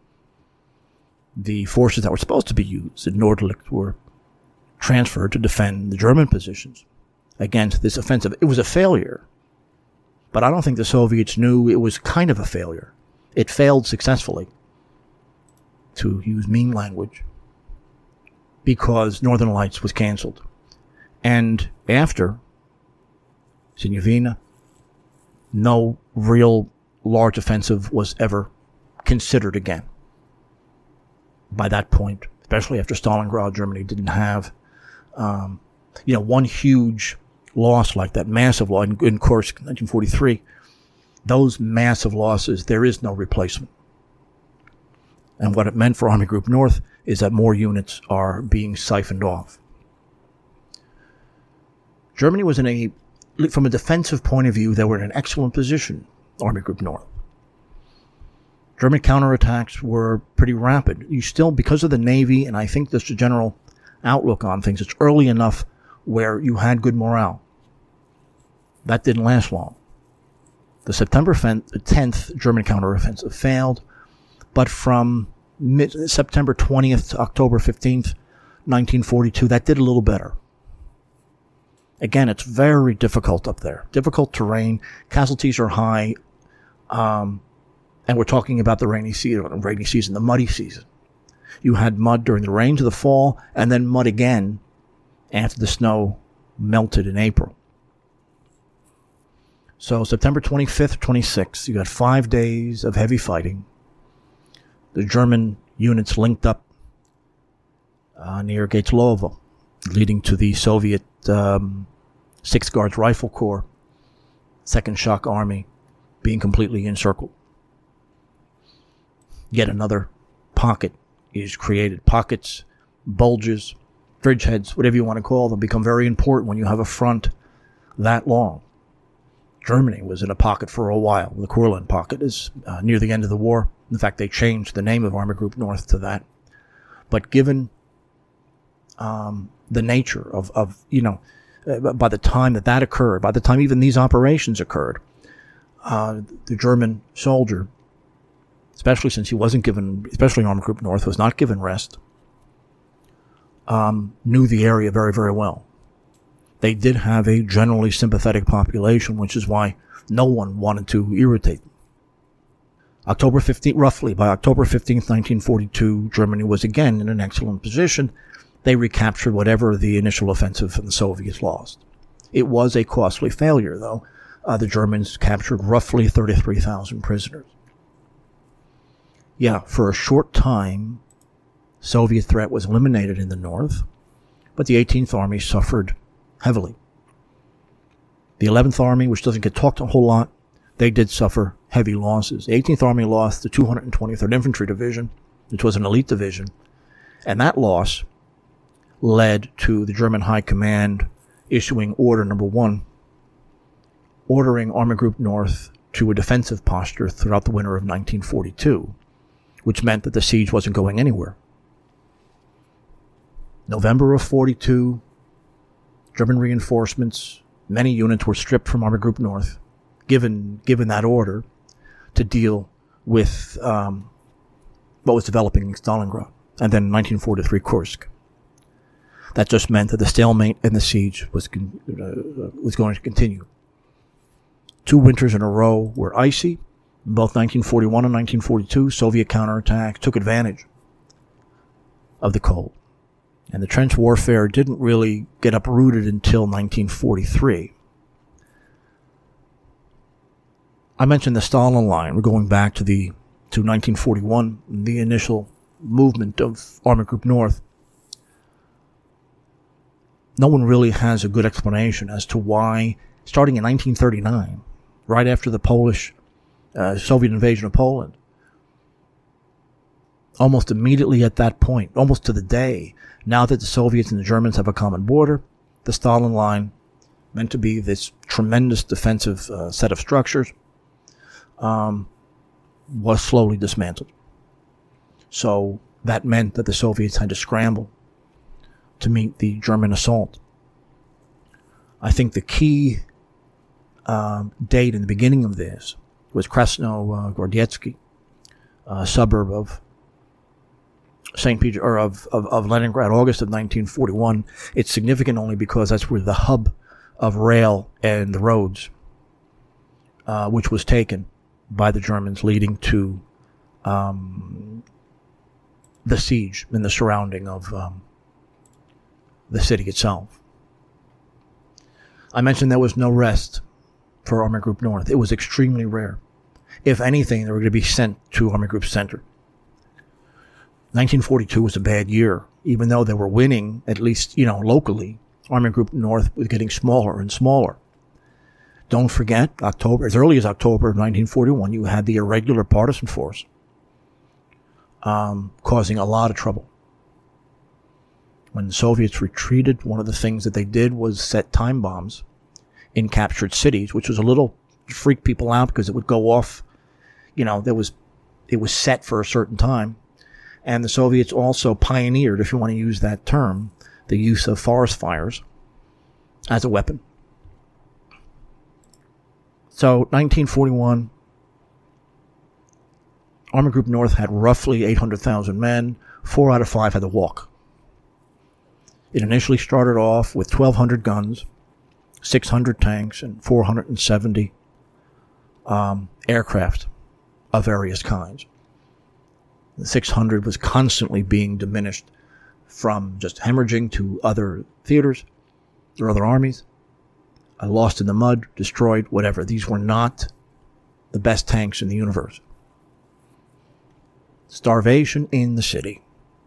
The forces that were supposed to be used in Nordlicht were transferred to defend the German positions against this offensive. It was a failure, but I don't think the Soviets knew it was kind of a failure. It failed successfully, to use mean language, because Northern Lights was canceled. And after Sinyavina, no real large offensive was ever considered again. By that point, especially after Stalingrad, Germany didn't have, um, you know, one huge loss like that, massive loss in, in Kursk, nineteen forty-three. Those massive losses, there is no replacement. And what it meant for Army Group North is that more units are being siphoned off. Germany was in a, from a defensive point of view, they were in an excellent position, Army Group North. German counterattacks were pretty rapid. You still, because of the Navy, and I think this is the general outlook on things, it's early enough where you had good morale. That didn't last long. The September tenth German counteroffensive failed, but from mid- September twentieth to October fifteenth, nineteen forty-two, that did a little better. Again, it's very difficult up there. Difficult terrain. Casualties are high. Um, and we're talking about the rainy season, rainy season, the muddy season. You had mud during the rains of the fall, and then mud again after the snow melted in April. So September twenty-fifth, twenty-sixth, you got five days of heavy fighting. The German units linked up uh, near Geitlovo, leading to the Soviet um, sixth Guards Rifle Corps, second Shock Army, being completely encircled. Yet another pocket is created. Pockets, bulges, bridgeheads, whatever you want to call them, become very important when you have a front that long. Germany was in a pocket for a while. The Courland pocket is uh, near the end of the war. In fact, they changed the name of Army Group North to that. But given um, the nature of, of, you know, uh, by the time that that occurred, by the time even these operations occurred, uh, the German soldier, especially since he wasn't given, especially Army Group North, was not given rest, um, knew the area very, very well. They did have a generally sympathetic population, which is why no one wanted to irritate them. October fifteenth, roughly by October fifteenth, nineteen forty-two, Germany was again in an excellent position. They recaptured whatever the initial offensive from the Soviets lost. It was a costly failure, though. Uh, the Germans captured roughly thirty-three thousand prisoners. Yeah, for a short time, Soviet threat was eliminated in the north, but the eighteenth Army suffered heavily. The eleventh Army, which doesn't get talked a whole lot, they did suffer heavy losses. The eighteenth Army lost the two hundred twenty-third Infantry Division, which was an elite division, and that loss led to the German High Command issuing Order Number One, ordering Army Group North to a defensive posture throughout the winter of nineteen forty-two, which meant that the siege wasn't going anywhere. November of forty-two, German reinforcements, many units were stripped from Army Group North, given given that order to deal with um, what was developing in Stalingrad, and then nineteen forty-three Kursk. That just meant that the stalemate and the siege was con- uh, was going to continue. Two winters in a row were icy. In both nineteen forty-one and nineteen forty-two, Soviet counterattacks took advantage of the cold. And the trench warfare didn't really get uprooted until nineteen forty-three. I mentioned the Stalin Line. We're going back to the to nineteen forty-one, the initial movement of Army Group North. No one really has a good explanation as to why, starting in nineteen thirty-nine, right after the Polish, uh, Soviet invasion of Poland, almost immediately at that point, almost to the day, now that the Soviets and the Germans have a common border, the Stalin Line, meant to be this tremendous defensive uh, set of structures, um, was slowly dismantled. So that meant that the Soviets had to scramble to meet the German assault. I think the key uh, date in the beginning of this was Krasnogorodietsky, a suburb of Saint Peter, or of, of, of Leningrad, August of nineteen forty-one. It's significant only because that's where the hub of rail and the roads, uh, which was taken by the Germans, leading to um, the siege and the surrounding of um, the city itself. I mentioned there was no rest for Army Group North. It was extremely rare. If anything, they were going to be sent to Army Group Center. nineteen forty-two was a bad year. Even though they were winning, at least, you know, locally, Army Group North was getting smaller and smaller. Don't forget, October, as early as October of nineteen forty-one, you had the irregular partisan force um, causing a lot of trouble. When the Soviets retreated, one of the things that they did was set time bombs in captured cities, which was a little freak people out because it would go off. You know, there was it was set for a certain time. And the Soviets also pioneered, if you want to use that term, the use of forest fires as a weapon. So, nineteen forty-one, Army Group North had roughly eight hundred thousand men. Four out of five had to walk. It initially started off with twelve hundred guns, six hundred tanks, and four hundred seventy um, aircraft of various kinds. The six hundred was constantly being diminished from just hemorrhaging to other theaters or other armies, uh, lost in the mud, destroyed, whatever. These were not the best tanks in the universe. Starvation in the city.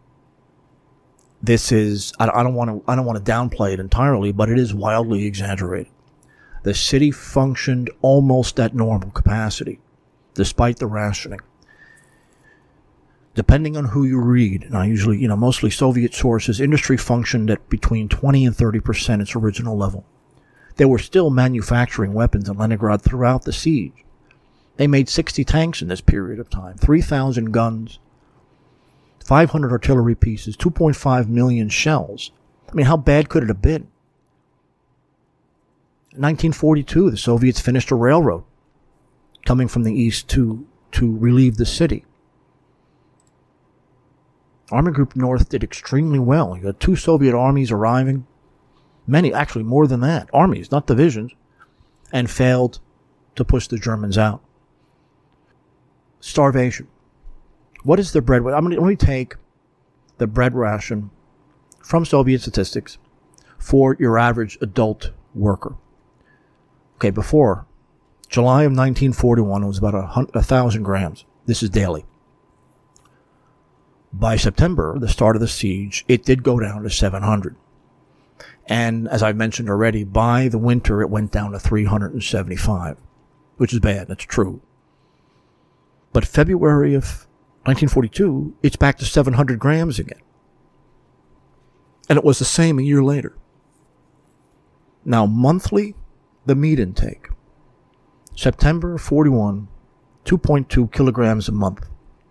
This is, I, I don't want to, I don't want to downplay it entirely, but it is wildly exaggerated. The city functioned almost at normal capacity, despite the rationing. Depending on who you read, and I usually, you know, mostly Soviet sources, industry functioned at between twenty and thirty percent its original level. They were still manufacturing weapons in Leningrad throughout the siege. They made sixty tanks in this period of time, three thousand guns, five hundred artillery pieces, two point five million shells. I mean, how bad could it have been? In nineteen forty-two, the Soviets finished a railroad coming from the east to, to relieve the city. Army Group North did extremely well. You had two Soviet armies arriving, many, actually more than that, armies, not divisions, and failed to push the Germans out. Starvation. What is the bread? I'm going to let me take the bread ration from Soviet statistics for your average adult worker. Okay, before July of nineteen forty-one, it was about a, a thousand grams. This is daily. By September, the start of the siege, it did go down to seven hundred. And as I've mentioned already, by the winter, it went down to three hundred seventy-five, which is bad. That's true. But February of nineteen forty-two, it's back to seven hundred grams again. And it was the same a year later. Now, monthly, the meat intake. September forty-one, two point two kilograms a month.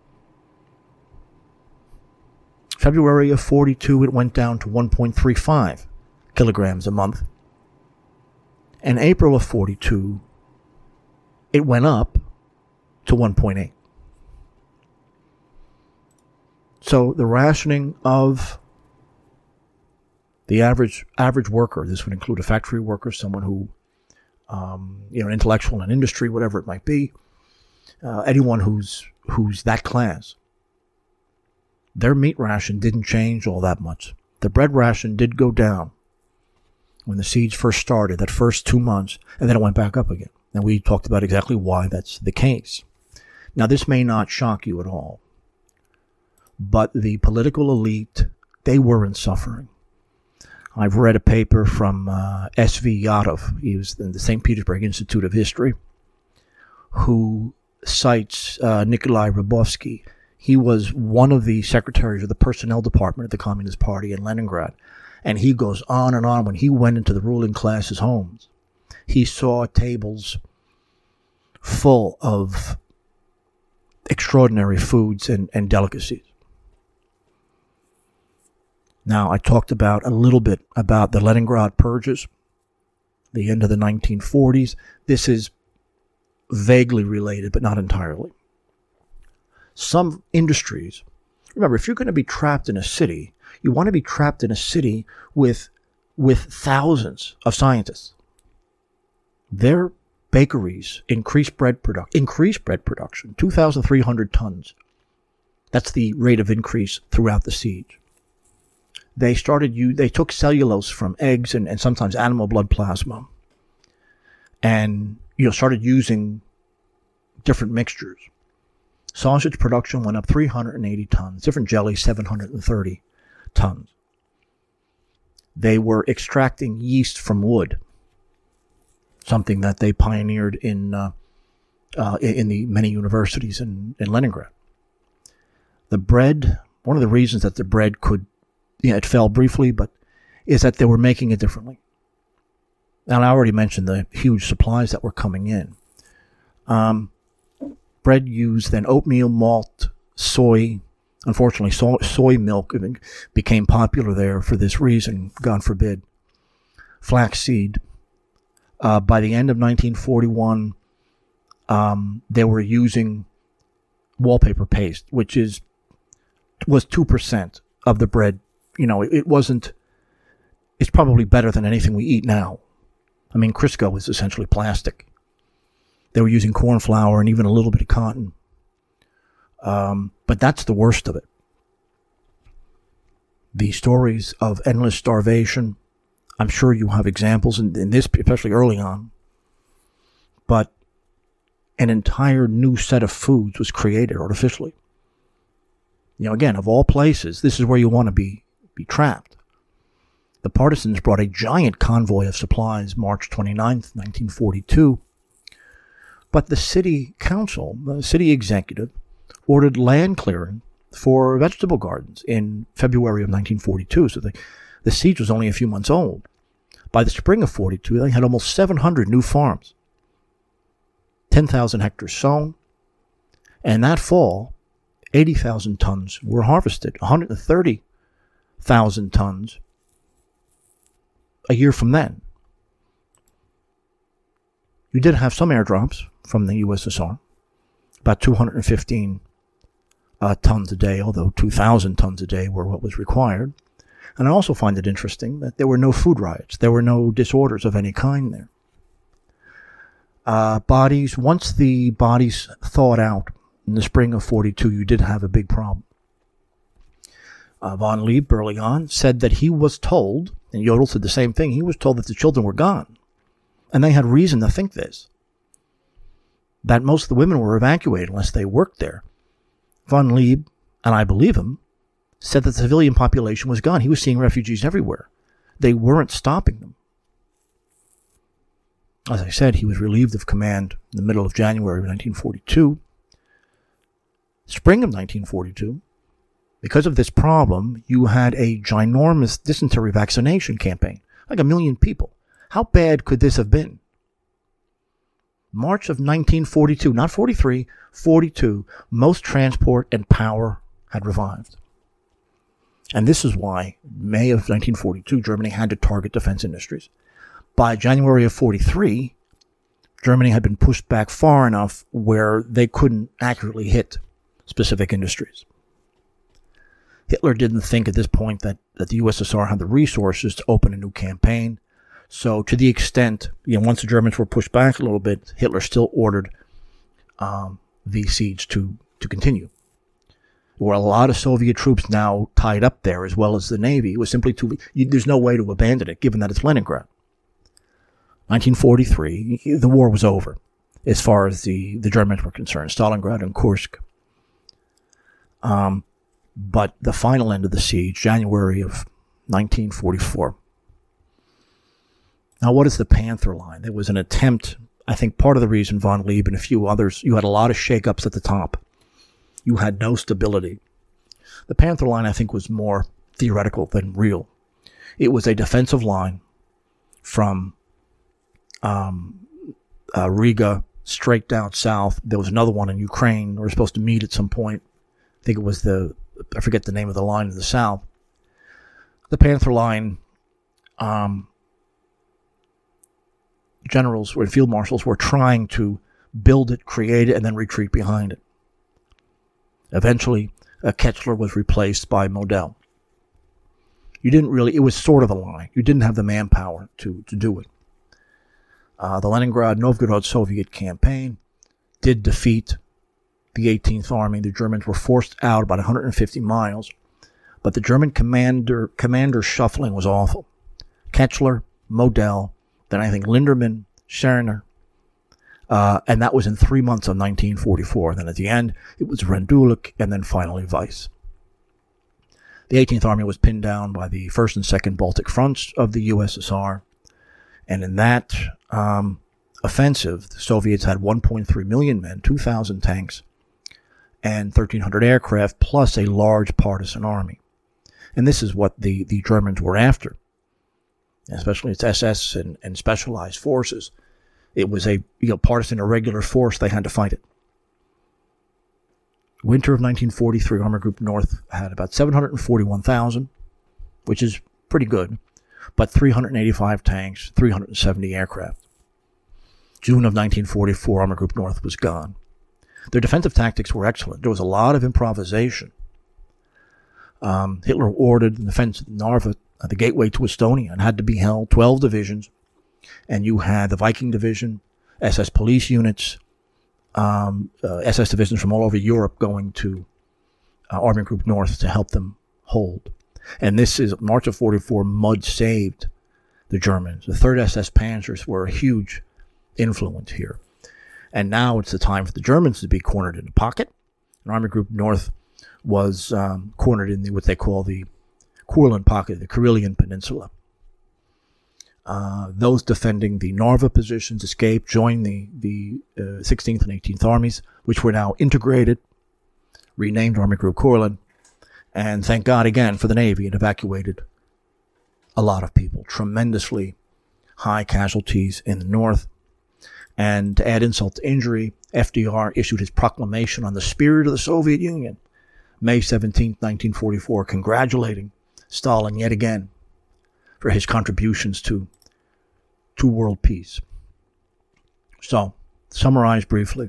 February of forty-two, it went down to one point three five kilograms a month. And April of forty-two, it went up to one point eight. So the rationing of the average average worker, this would include a factory worker, someone who, um, you know, intellectual in industry, whatever it might be, uh, anyone who's who's that class, their meat ration didn't change all that much. The bread ration did go down when the siege first started, that first two months, and then it went back up again. And we talked about exactly why that's the case. Now, this may not shock you at all, but the political elite, they weren't suffering. I've read a paper from uh, S V Yadov. He was in the Saint Petersburg Institute of History, who cites uh, Nikolai Rybovsky. He was one of the secretaries of the personnel department of the Communist Party in Leningrad. And he goes on and on. When he went into the ruling class's homes, he saw tables full of extraordinary foods and, and delicacies. Now, I talked about a little bit about the Leningrad purges, the end of the nineteen forties. This is vaguely related, but not entirely. Some industries, remember, if you're going to be trapped in a city, you want to be trapped in a city with, with thousands of scientists. Their bakeries increased bread production, increased bread production, two thousand three hundred tons. That's the rate of increase throughout the siege. They started, you, they took cellulose from eggs and, and sometimes animal blood plasma and, you know, started using different mixtures. Sausage production went up three hundred eighty tons. Different jellies, seven hundred thirty tons. They were extracting yeast from wood, something that they pioneered in uh, uh, in the many universities in, in Leningrad. The bread, one of the reasons that the bread could, yeah, it fell briefly, but is that they were making it differently. And I already mentioned the huge supplies that were coming in. Um, bread used then oatmeal, malt, soy. Unfortunately, soy, soy milk became popular there for this reason, God forbid. Flaxseed. Uh, by the end of nineteen forty-one, um, they were using wallpaper paste, which is was two percent of the bread. You know, it, it wasn't, it's probably better than anything we eat now. I mean, Crisco is essentially plastic. They were using corn flour and even a little bit of cotton. Um, but that's the worst of it. The stories of endless starvation, I'm sure you have examples in, in this, especially early on. But an entire new set of foods was created artificially. You know, again, of all places, this is where you want to be, be trapped. The partisans brought a giant convoy of supplies March twenty-ninth, nineteen forty-two. But the city council, the city executive, ordered land clearing for vegetable gardens in February of nineteen forty-two. So the, the siege was only a few months old. By the spring of forty-two, they had almost seven hundred new farms, ten thousand hectares sown. And that fall, eighty thousand tons were harvested, one hundred thirty thousand tons a year from then. You did have some airdrops from the U S S R, about two hundred fifteen uh, tons a day, although two thousand tons a day were what was required. And I also find it interesting that there were no food riots. There were no disorders of any kind there. Uh, bodies, once the bodies thawed out in the spring of forty-two, you did have a big problem. Uh, von Lieb, early on, said that he was told, and Jodl said the same thing, he was told that the children were gone. And they had reason to think this, that most of the women were evacuated unless they worked there. Von Lieb, and I believe him, said that the civilian population was gone. He was seeing refugees everywhere. They weren't stopping them. As I said, he was relieved of command in the middle of January of nineteen forty-two. Spring of nineteen forty-two, because of this problem, you had a ginormous dysentery vaccination campaign, like a million people. How bad could this have been? March of nineteen forty-two, not forty-three, forty-two, most transport and power had revived. And this is why, May of nineteen forty-two, Germany had to target defense industries. By January of forty-three, Germany had been pushed back far enough where they couldn't accurately hit specific industries. Hitler didn't think at this point that, that the U S S R had the resources to open a new campaign. So to the extent, you know, once the Germans were pushed back a little bit, Hitler still ordered um, the siege to, to continue. There were a lot of Soviet troops now tied up there, as well as the Navy. It was simply too, you, there's no way to abandon it, given that it's Leningrad. nineteen forty-three, the war was over, as far as the, the Germans were concerned, Stalingrad and Kursk. Um, but the final end of the siege, January of nineteen forty-four. Now, what is the Panther Line? There was an attempt, I think part of the reason von Lieb and a few others, you had a lot of shakeups at the top. You had no stability. The Panther Line, I think, was more theoretical than real. It was a defensive line from um, uh, Riga straight down south. There was another one in Ukraine. We were supposed to meet at some point. I think it was the, I forget the name of the line in the south. The Panther Line, um, generals or field marshals were trying to build it, create it, and then retreat behind it. Eventually, uh, Ketchler was replaced by Model. You didn't really, it was sort of a line. You didn't have the manpower to, to do it. Uh, the Leningrad-Novgorod Soviet campaign did defeat the eighteenth Army. The Germans were forced out about one hundred fifty miles, but the German commander commander shuffling was awful. Ketchler, Model, then I think Linderman, Scherner, uh, and that was in three months of nineteen forty-four. Then at the end, it was Rendulic, and then finally Weiss. The eighteenth Army was pinned down by the first and second Baltic fronts of the U S S R, and in that um, offensive, the Soviets had one point three million men, two thousand tanks, and thirteen hundred aircraft, plus a large partisan army. And this is what the, the Germans were after, especially its S S and, and specialized forces. It was a you know partisan irregular force. They had to fight it. Winter of nineteen forty-three, Army Group North had about seven hundred forty-one thousand, which is pretty good, but three hundred eighty-five tanks, three hundred seventy aircraft. June of nineteen forty-four, Army Group North was gone. Their defensive tactics were excellent. There was a lot of improvisation. Um, Hitler ordered the defense of Narva, uh, the gateway to Estonia, and had to be held, twelve divisions. And you had the Viking Division, S S police units, um, uh, S S divisions from all over Europe going to uh, Army Group North to help them hold. And this is, March of forty-four, mud saved the Germans. The third S S Panzers were a huge influence here. And now it's the time for the Germans to be cornered in a pocket. And Army Group North was um, cornered in the, what they call the Courland pocket, the Karelian Peninsula. Uh, those defending the Narva positions escaped, joined the, the uh, sixteenth and eighteenth Armies, which were now integrated, renamed Army Group Courland, and thank God again for the Navy, it evacuated a lot of people. Tremendously high casualties in the north. And to add insult to injury, F D R issued his proclamation on the spirit of the Soviet Union, May seventeenth, nineteen forty-four, congratulating Stalin yet again for his contributions to, to world peace. So, summarize briefly.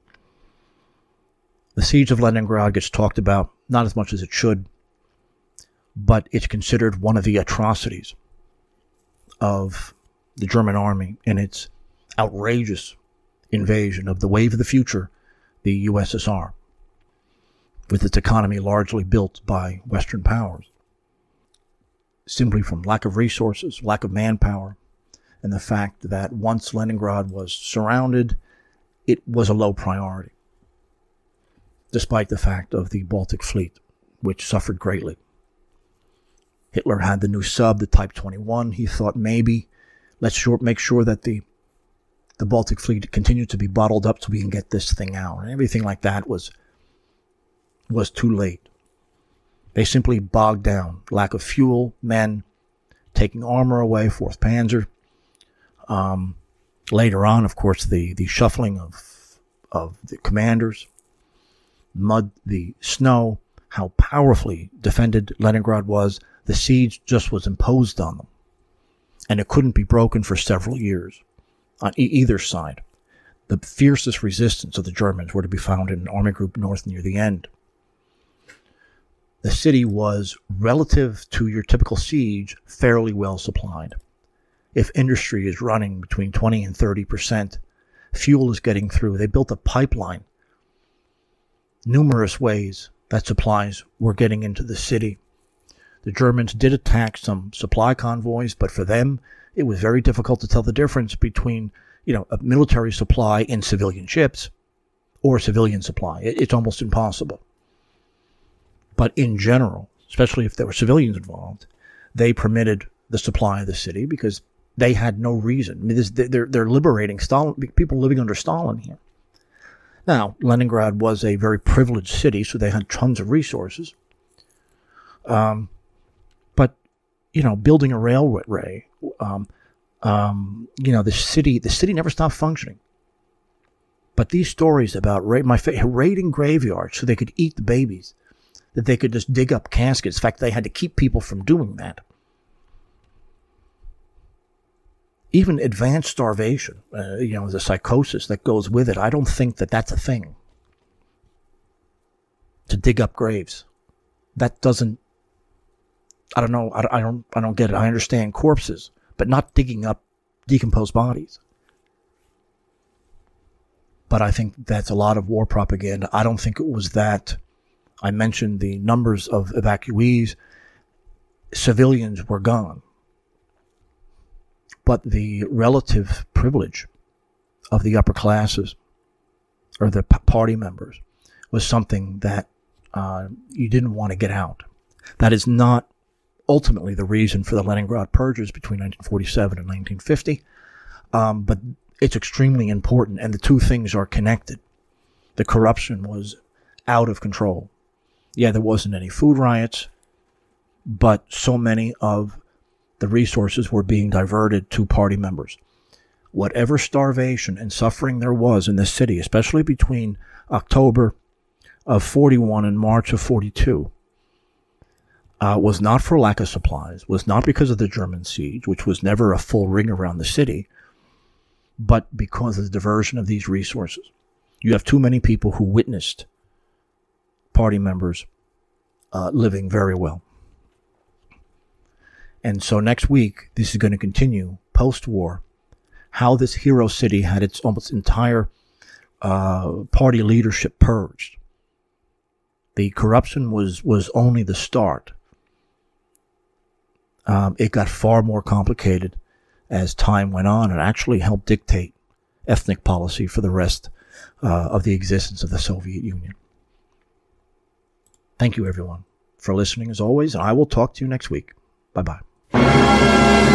The siege of Leningrad gets talked about, not as much as it should, but it's considered one of the atrocities of the German army in its outrageous invasion of the wave of the future, the U S S R, with its economy largely built by Western powers, simply from lack of resources, lack of manpower, and the fact that once Leningrad was surrounded, it was a low priority, despite the fact of the Baltic Fleet, which suffered greatly. Hitler had the new sub, the Type twenty-one. He thought maybe let's sure, make sure that the the Baltic Fleet continued to be bottled up so we can get this thing out. And everything like that was was too late. They simply bogged down. Lack of fuel, men, taking armor away, fourth Panzer. Um, later on, of course, the, the shuffling of of the commanders, mud, the snow, how powerfully defended Leningrad was. The siege just was imposed on them. And it couldn't be broken for several years on e- either side. The fiercest resistance of the Germans were to be found in Army Group North near the end. The city was, relative to your typical siege, fairly well supplied. If industry is running between twenty and thirty percent, fuel is getting through. They built a pipeline numerous ways that supplies were getting into the city. The Germans did attack some supply convoys, but for them, it was very difficult to tell the difference between, you know, a military supply in civilian ships or civilian supply. It, it's almost impossible. But in general, especially if there were civilians involved, they permitted the supply of the city because they had no reason. I mean, this, they're, they're liberating Stalin, people living under Stalin here. Now, Leningrad was a very privileged city, so they had tons of resources. Um, but, you know, building a railway, um, um, you know, the city, the city never stopped functioning. But these stories about ra- my fa- raiding graveyards so they could eat the babies, that they could just dig up caskets. In fact, they had to keep people from doing that. Even advanced starvation, uh, you know, the psychosis that goes with it, I don't think that that's a thing. To dig up graves. That doesn't, I don't know, I, I don't I don't get it. I understand corpses, but not digging up decomposed bodies. But I think that's a lot of war propaganda. I don't think it was that. I mentioned the numbers of evacuees. Civilians were gone. But the relative privilege of the upper classes or the p- party members was something that uh, you didn't want to get out. That is not ultimately the reason for the Leningrad purges between nineteen forty-seven and nineteen fifty, um, but it's extremely important, and the two things are connected. The corruption was out of control. Yeah, there wasn't any food riots, but so many of the resources were being diverted to party members. Whatever starvation and suffering there was in the city, especially between October of forty-one and March of forty-two, uh, was not for lack of supplies, was not because of the German siege, which was never a full ring around the city, but because of the diversion of these resources. You have too many people who witnessed party members uh, living very well. And so next week, this is going to continue post-war, how this hero city had its almost entire uh, party leadership purged. The corruption was, was only the start. Um, it got far more complicated as time went on and actually helped dictate ethnic policy for the rest uh, of the existence of the Soviet Union. Thank you, everyone, for listening as always, and I will talk to you next week. Bye-bye.